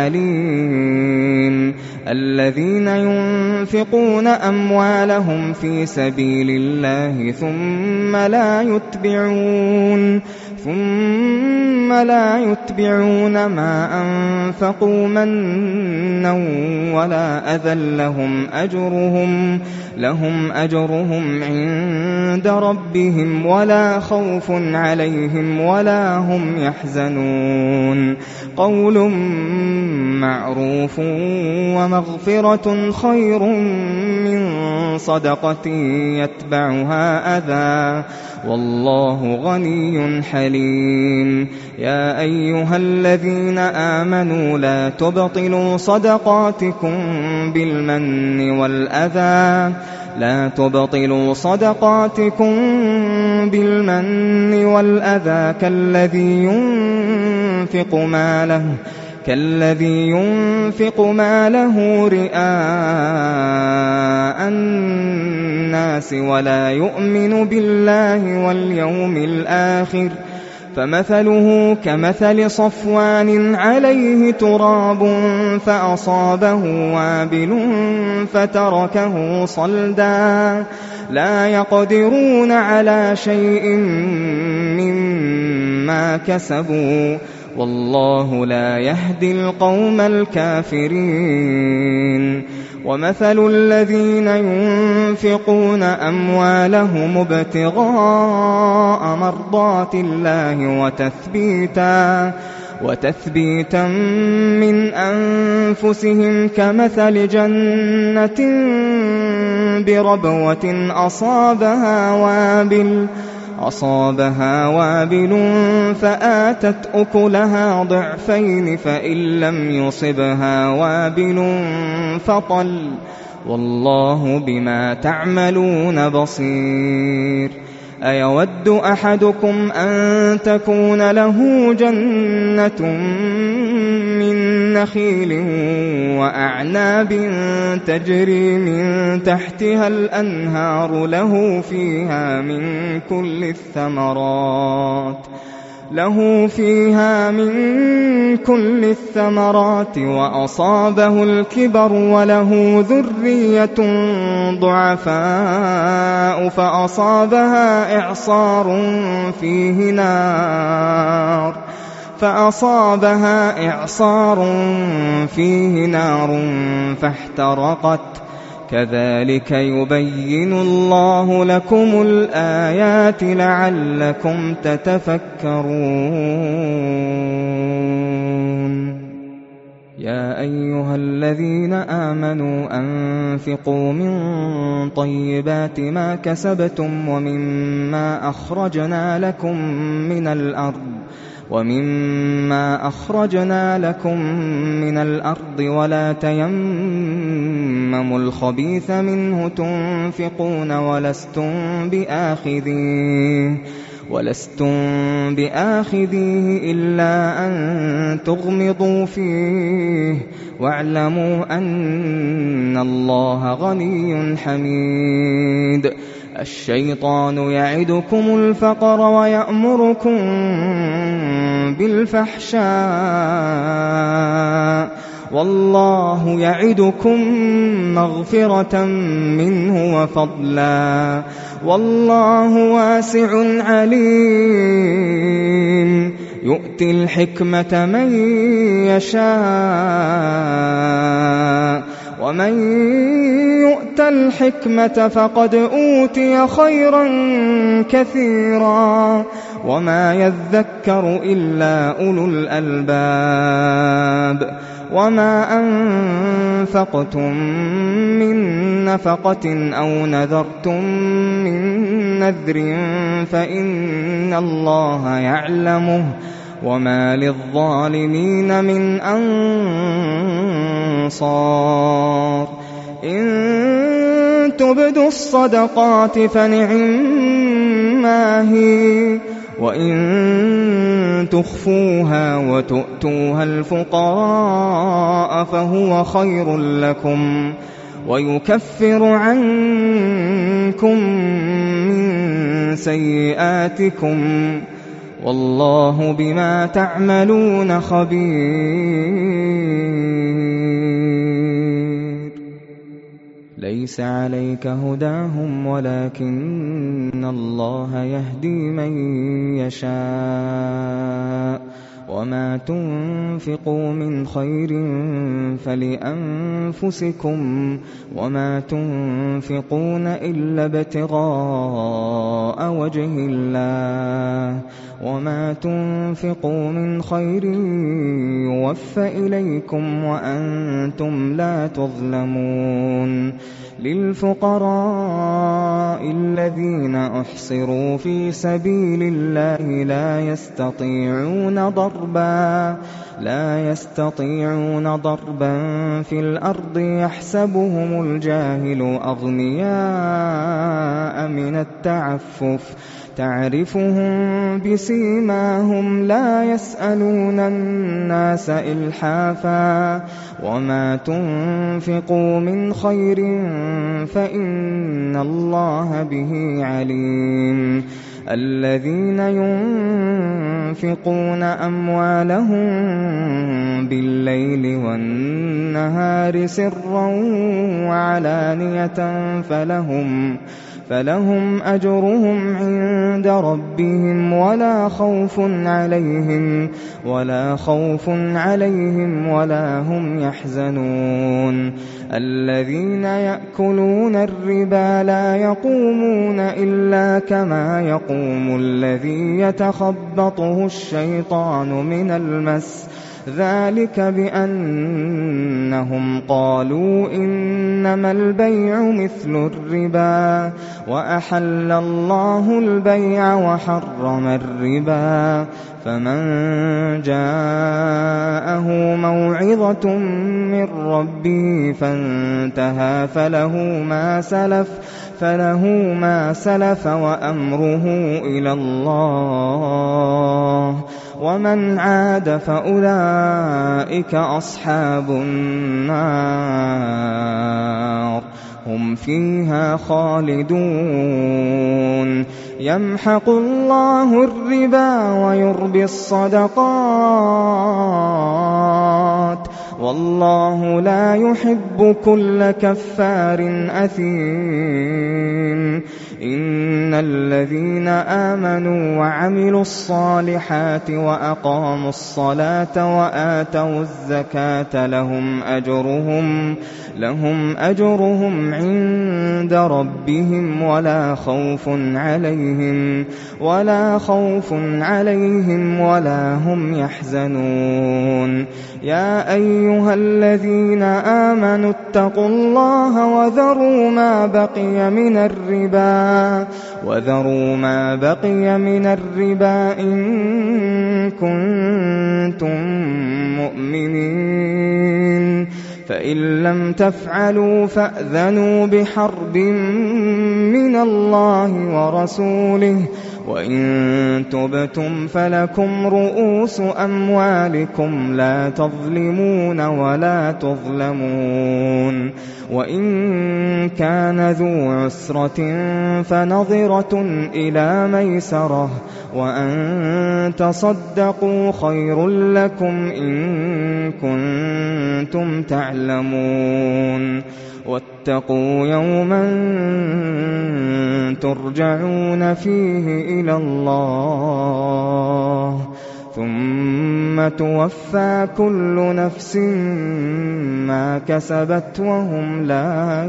عليم. الذين ينفقون أموالهم في سبيل الله ثم لا يتبعون ثم لا يتبعون ما أنفقوا منا ولا أذى لهم أجرهم لهم أجرهم عند ربهم ولا خوف عليهم ولا هم يحزنون. قول معروف ومغفرة خير من صدقة يتبعها أذى والله غني حليم. يا أيها الذين آمنوا لا تبطلوا صدقاتكم بالمن والأذى لا تبطلوا صدقاتكم بالمن والأذى كالذي ينفق ماله كالذي ينفق ماله رئاء الناس ولا يؤمن بالله واليوم الآخر فمثله كمثل صفوان عليه تراب فأصابه وابل فتركه صلدا لا يقدرون على شيء مما كسبوا والله لا يهدي القوم الكافرين. ومثل الذين ينفقون أموالهم ابتغاء مرضات الله وتثبيتا وتثبيتا من أنفسهم كمثل جنة بربوة أصابها وابل أصابها وابل فآتت أكلها ضعفين فإن لم يصبها وابل فطل والله بما تعملون بصير. أيود أحدكم أن تكون له جنة من نخيل وأعناب تجري من تحتها الأنهار له فيها من كل الثمرات له فيها من كل الثمرات وأصابه الكبر وله ذرية ضعفاء فأصابها إعصار فيه نار فأصابها إعصار فيه نار فاحترقت كذلك يبين الله لكم الآيات لعلكم تتفكرون. يا أيها الذين آمنوا أنفقوا من طيبات ما كسبتم ومما أخرجنا لكم من الأرض ومما أخرجنا لكم من الأرض ولا تيمموا الخبيث منه تنفقون ولستم بآخذيه ولستم بآخذيه إلا أن تغمضوا فيه واعلموا أن الله غني حميد. الشيطان يعدكم الفقر ويأمركم بالفحشاء والله يعدكم مغفرة منه وفضلا والله واسع عليم. يؤتي الحكمة من يشاء ومن يؤت الحكمة فقد أوتي خيرا كثيرا وما يذكر إلا أولو الألباب. وما أنفقتم من نفقة أو نذرتم من نذر فإن الله يعلمه وما للظالمين من أنصار. إن تبدوا الصدقات فنعما هي وإن تخفوها وتؤتوها الفقراء فهو خير لكم ويكفر عنكم من سيئاتكم والله بما تعملون خبير. ليس عليك هداهم ولكن الله يهدي من يشاء وما تنفقوا من خير فلأنفسكم وما تنفقون إلا ابتغاء وجه الله وما تنفقوا من خير يوفى إليكم وأنتم لا تظلمون. للفقراء الذين أحصروا في سبيل الله لا يستطيعون ضربا لا يستطيعون ضربا في الأرض يحسبهم الجاهل أغنياء من التعفف تعرفهم بسيماهم لا يسألون الناس إلحافا وما تنفقوا من خير فإن الله به عليم الذين ينفقون أموالهم بالليل والنهار سرا وعلانية فلهم فلهم أجرهم عند ربهم ولا خوف عليهم ولا خوف عليهم ولا هم يحزنون الذين يأكلون الربا لا يقومون إلا كما يقوم الذي يتخبطه الشيطان من المس ذلك بأنهم قالوا إنما البيع مثل الربا وأحل الله البيع وحرم الربا فمن جاءه موعظة من ربه فانتهى فله ما سلف فله ما سلف وأمره إلى الله ومن عاد فأولئك أصحاب النار هم فيها خالدون يمحق الله الربا ويربي الصدقات والله لا يحب كل كفار أثيم إن الذين آمنوا وعملوا الصالحات وأقاموا الصلاة وآتوا الزكاة لهم أجرهم لهم أجرهم عند ربهم ولا خوف عليهم ولا خوف عليهم ولا هم يحزنون يا أيها الذين آمنوا اتقوا الله وذروا ما بقي من الربا وذروا ما بقي من الربا إن كنتم مؤمنين فإن لم تفعلوا فأذنوا بحرب من الله ورسوله وإن تبتم فلكم رؤوس أموالكم لا تظلمون ولا تظلمون وإن كان ذو عسرة فنظرة إلى ميسرة وأن تصدقوا خير لكم إن كنتم تعلمون واتقوا يوما ترجعون فيه إلى الله ثم توفى كل نفس ما كسبت وهم لا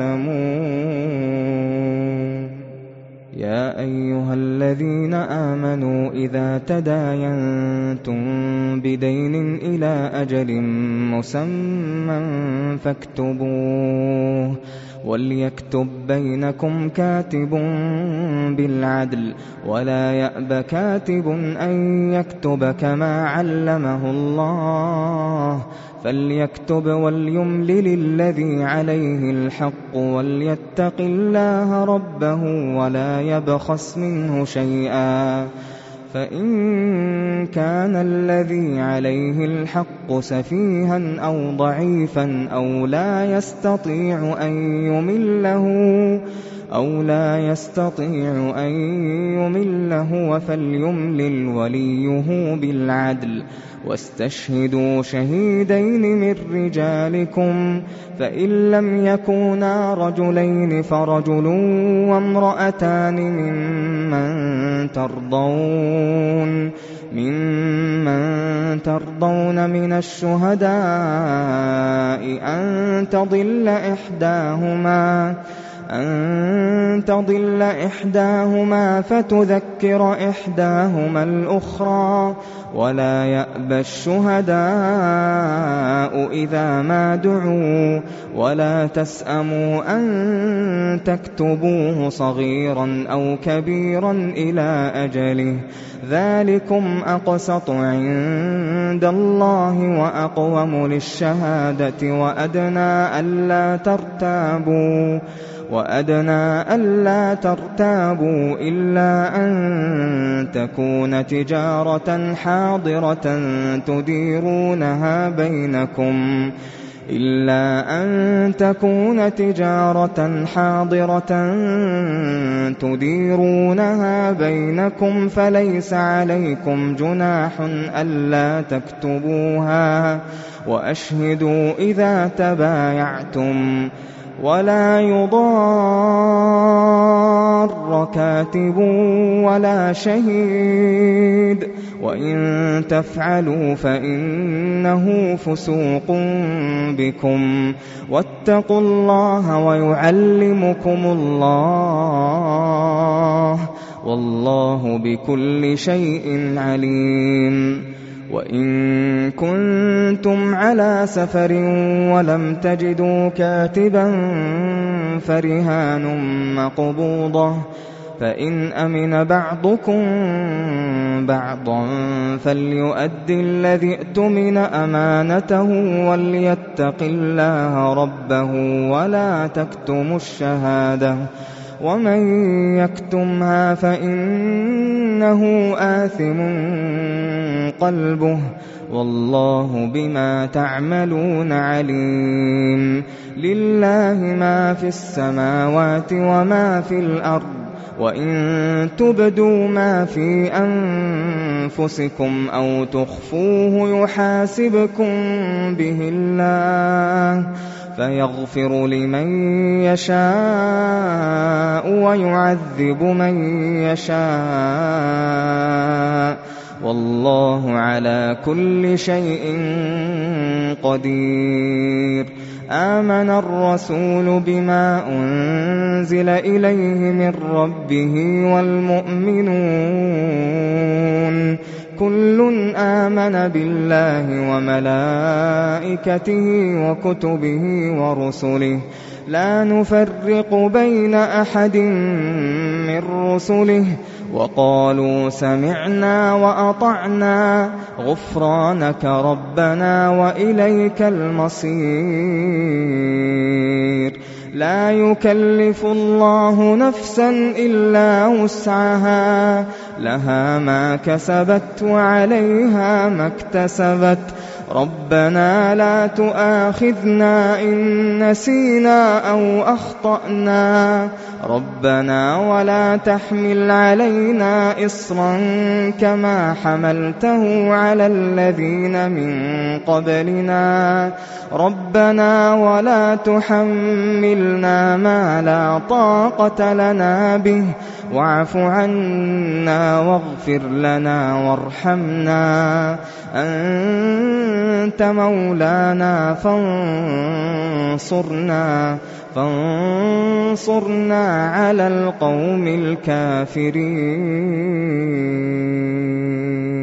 يظلمون يا أيها الذين آمنوا إذا تداينتم بدين إلى أجل مسمى فاكتبوه وليكتب بينكم كاتب بالعدل ولا يأب كاتب أن يكتب كما علمه الله فليكتب وليملل الذي عليه الحق وليتق الله ربه ولا يبخس منه شيئا فإن كان الذي عليه الحق سفيها أو ضعيفا أو لا يستطيع أن يمله أو لا يستطيع أن يمله فليملل وليه بالعدل واستشهدوا شهيدين من رجالكم فإن لم يكونا رجلين فرجل وامرأتان ممن ترضون ممن ترضون من الشهداء أن تضل إحداهما أن تضل إحداهما فتذكر إحداهما الأخرى ولا يأبى الشهداء إذا ما دعوا ولا تسأموا أن تكتبوه صغيرا أو كبيرا إلى أجله ذلكم أقسط عند الله وأقوم للشهادة وأدنى ألا ترتابوا وأدنى ألا ترتابوا إلا أن تكون تجارة حاضرة تديرونها بينكم إلا أن تكون تجارة حاضرة تديرونها بينكم فليس عليكم جناح ألا تكتبوها وأشهدوا إذا تبايعتم ولا يضار كاتب ولا شهيد وإن تفعلوا فإنه فسوق بكم واتقوا الله ويعلمكم الله والله بكل شيء عليم وإن كنتم على سفر ولم تجدوا كاتبا فرهان مقبوضة فإن أمن بعضكم بعضا فليؤدي الذي اؤتمن أمانته وليتق الله ربه ولا تكتموا الشهادة ومن يكتمها فإنه آثم قلبه والله بما تعملون عليم لله ما في السماوات وما في الأرض وإن تبدوا ما في أنفسكم أو تخفوه يحاسبكم به الله فيغفر لمن يشاء ويعذب من يشاء والله على كل شيء قدير آمن الرسول بما أنزل إليه من ربه والمؤمنون كل آمن بالله وملائكته وكتبه ورسله لا نفرق بين أحد من رسله وقالوا سمعنا وأطعنا غفرانك ربنا وإليك المصير لا يكلف الله نفسا إلا وسعها لها ما كسبت وعليها ما اكتسبت ربنا لا تؤاخذنا إن نسينا أو أخطأنا ربنا ولا تحمل علينا إصرا كما حملته على الذين من قبلنا ربنا ولا تحملنا ما لا طاقة لنا به واعف عنا واغفر لنا وارحمنا أنت مولانا فانصرنا فانصرنا على القوم الكافرين.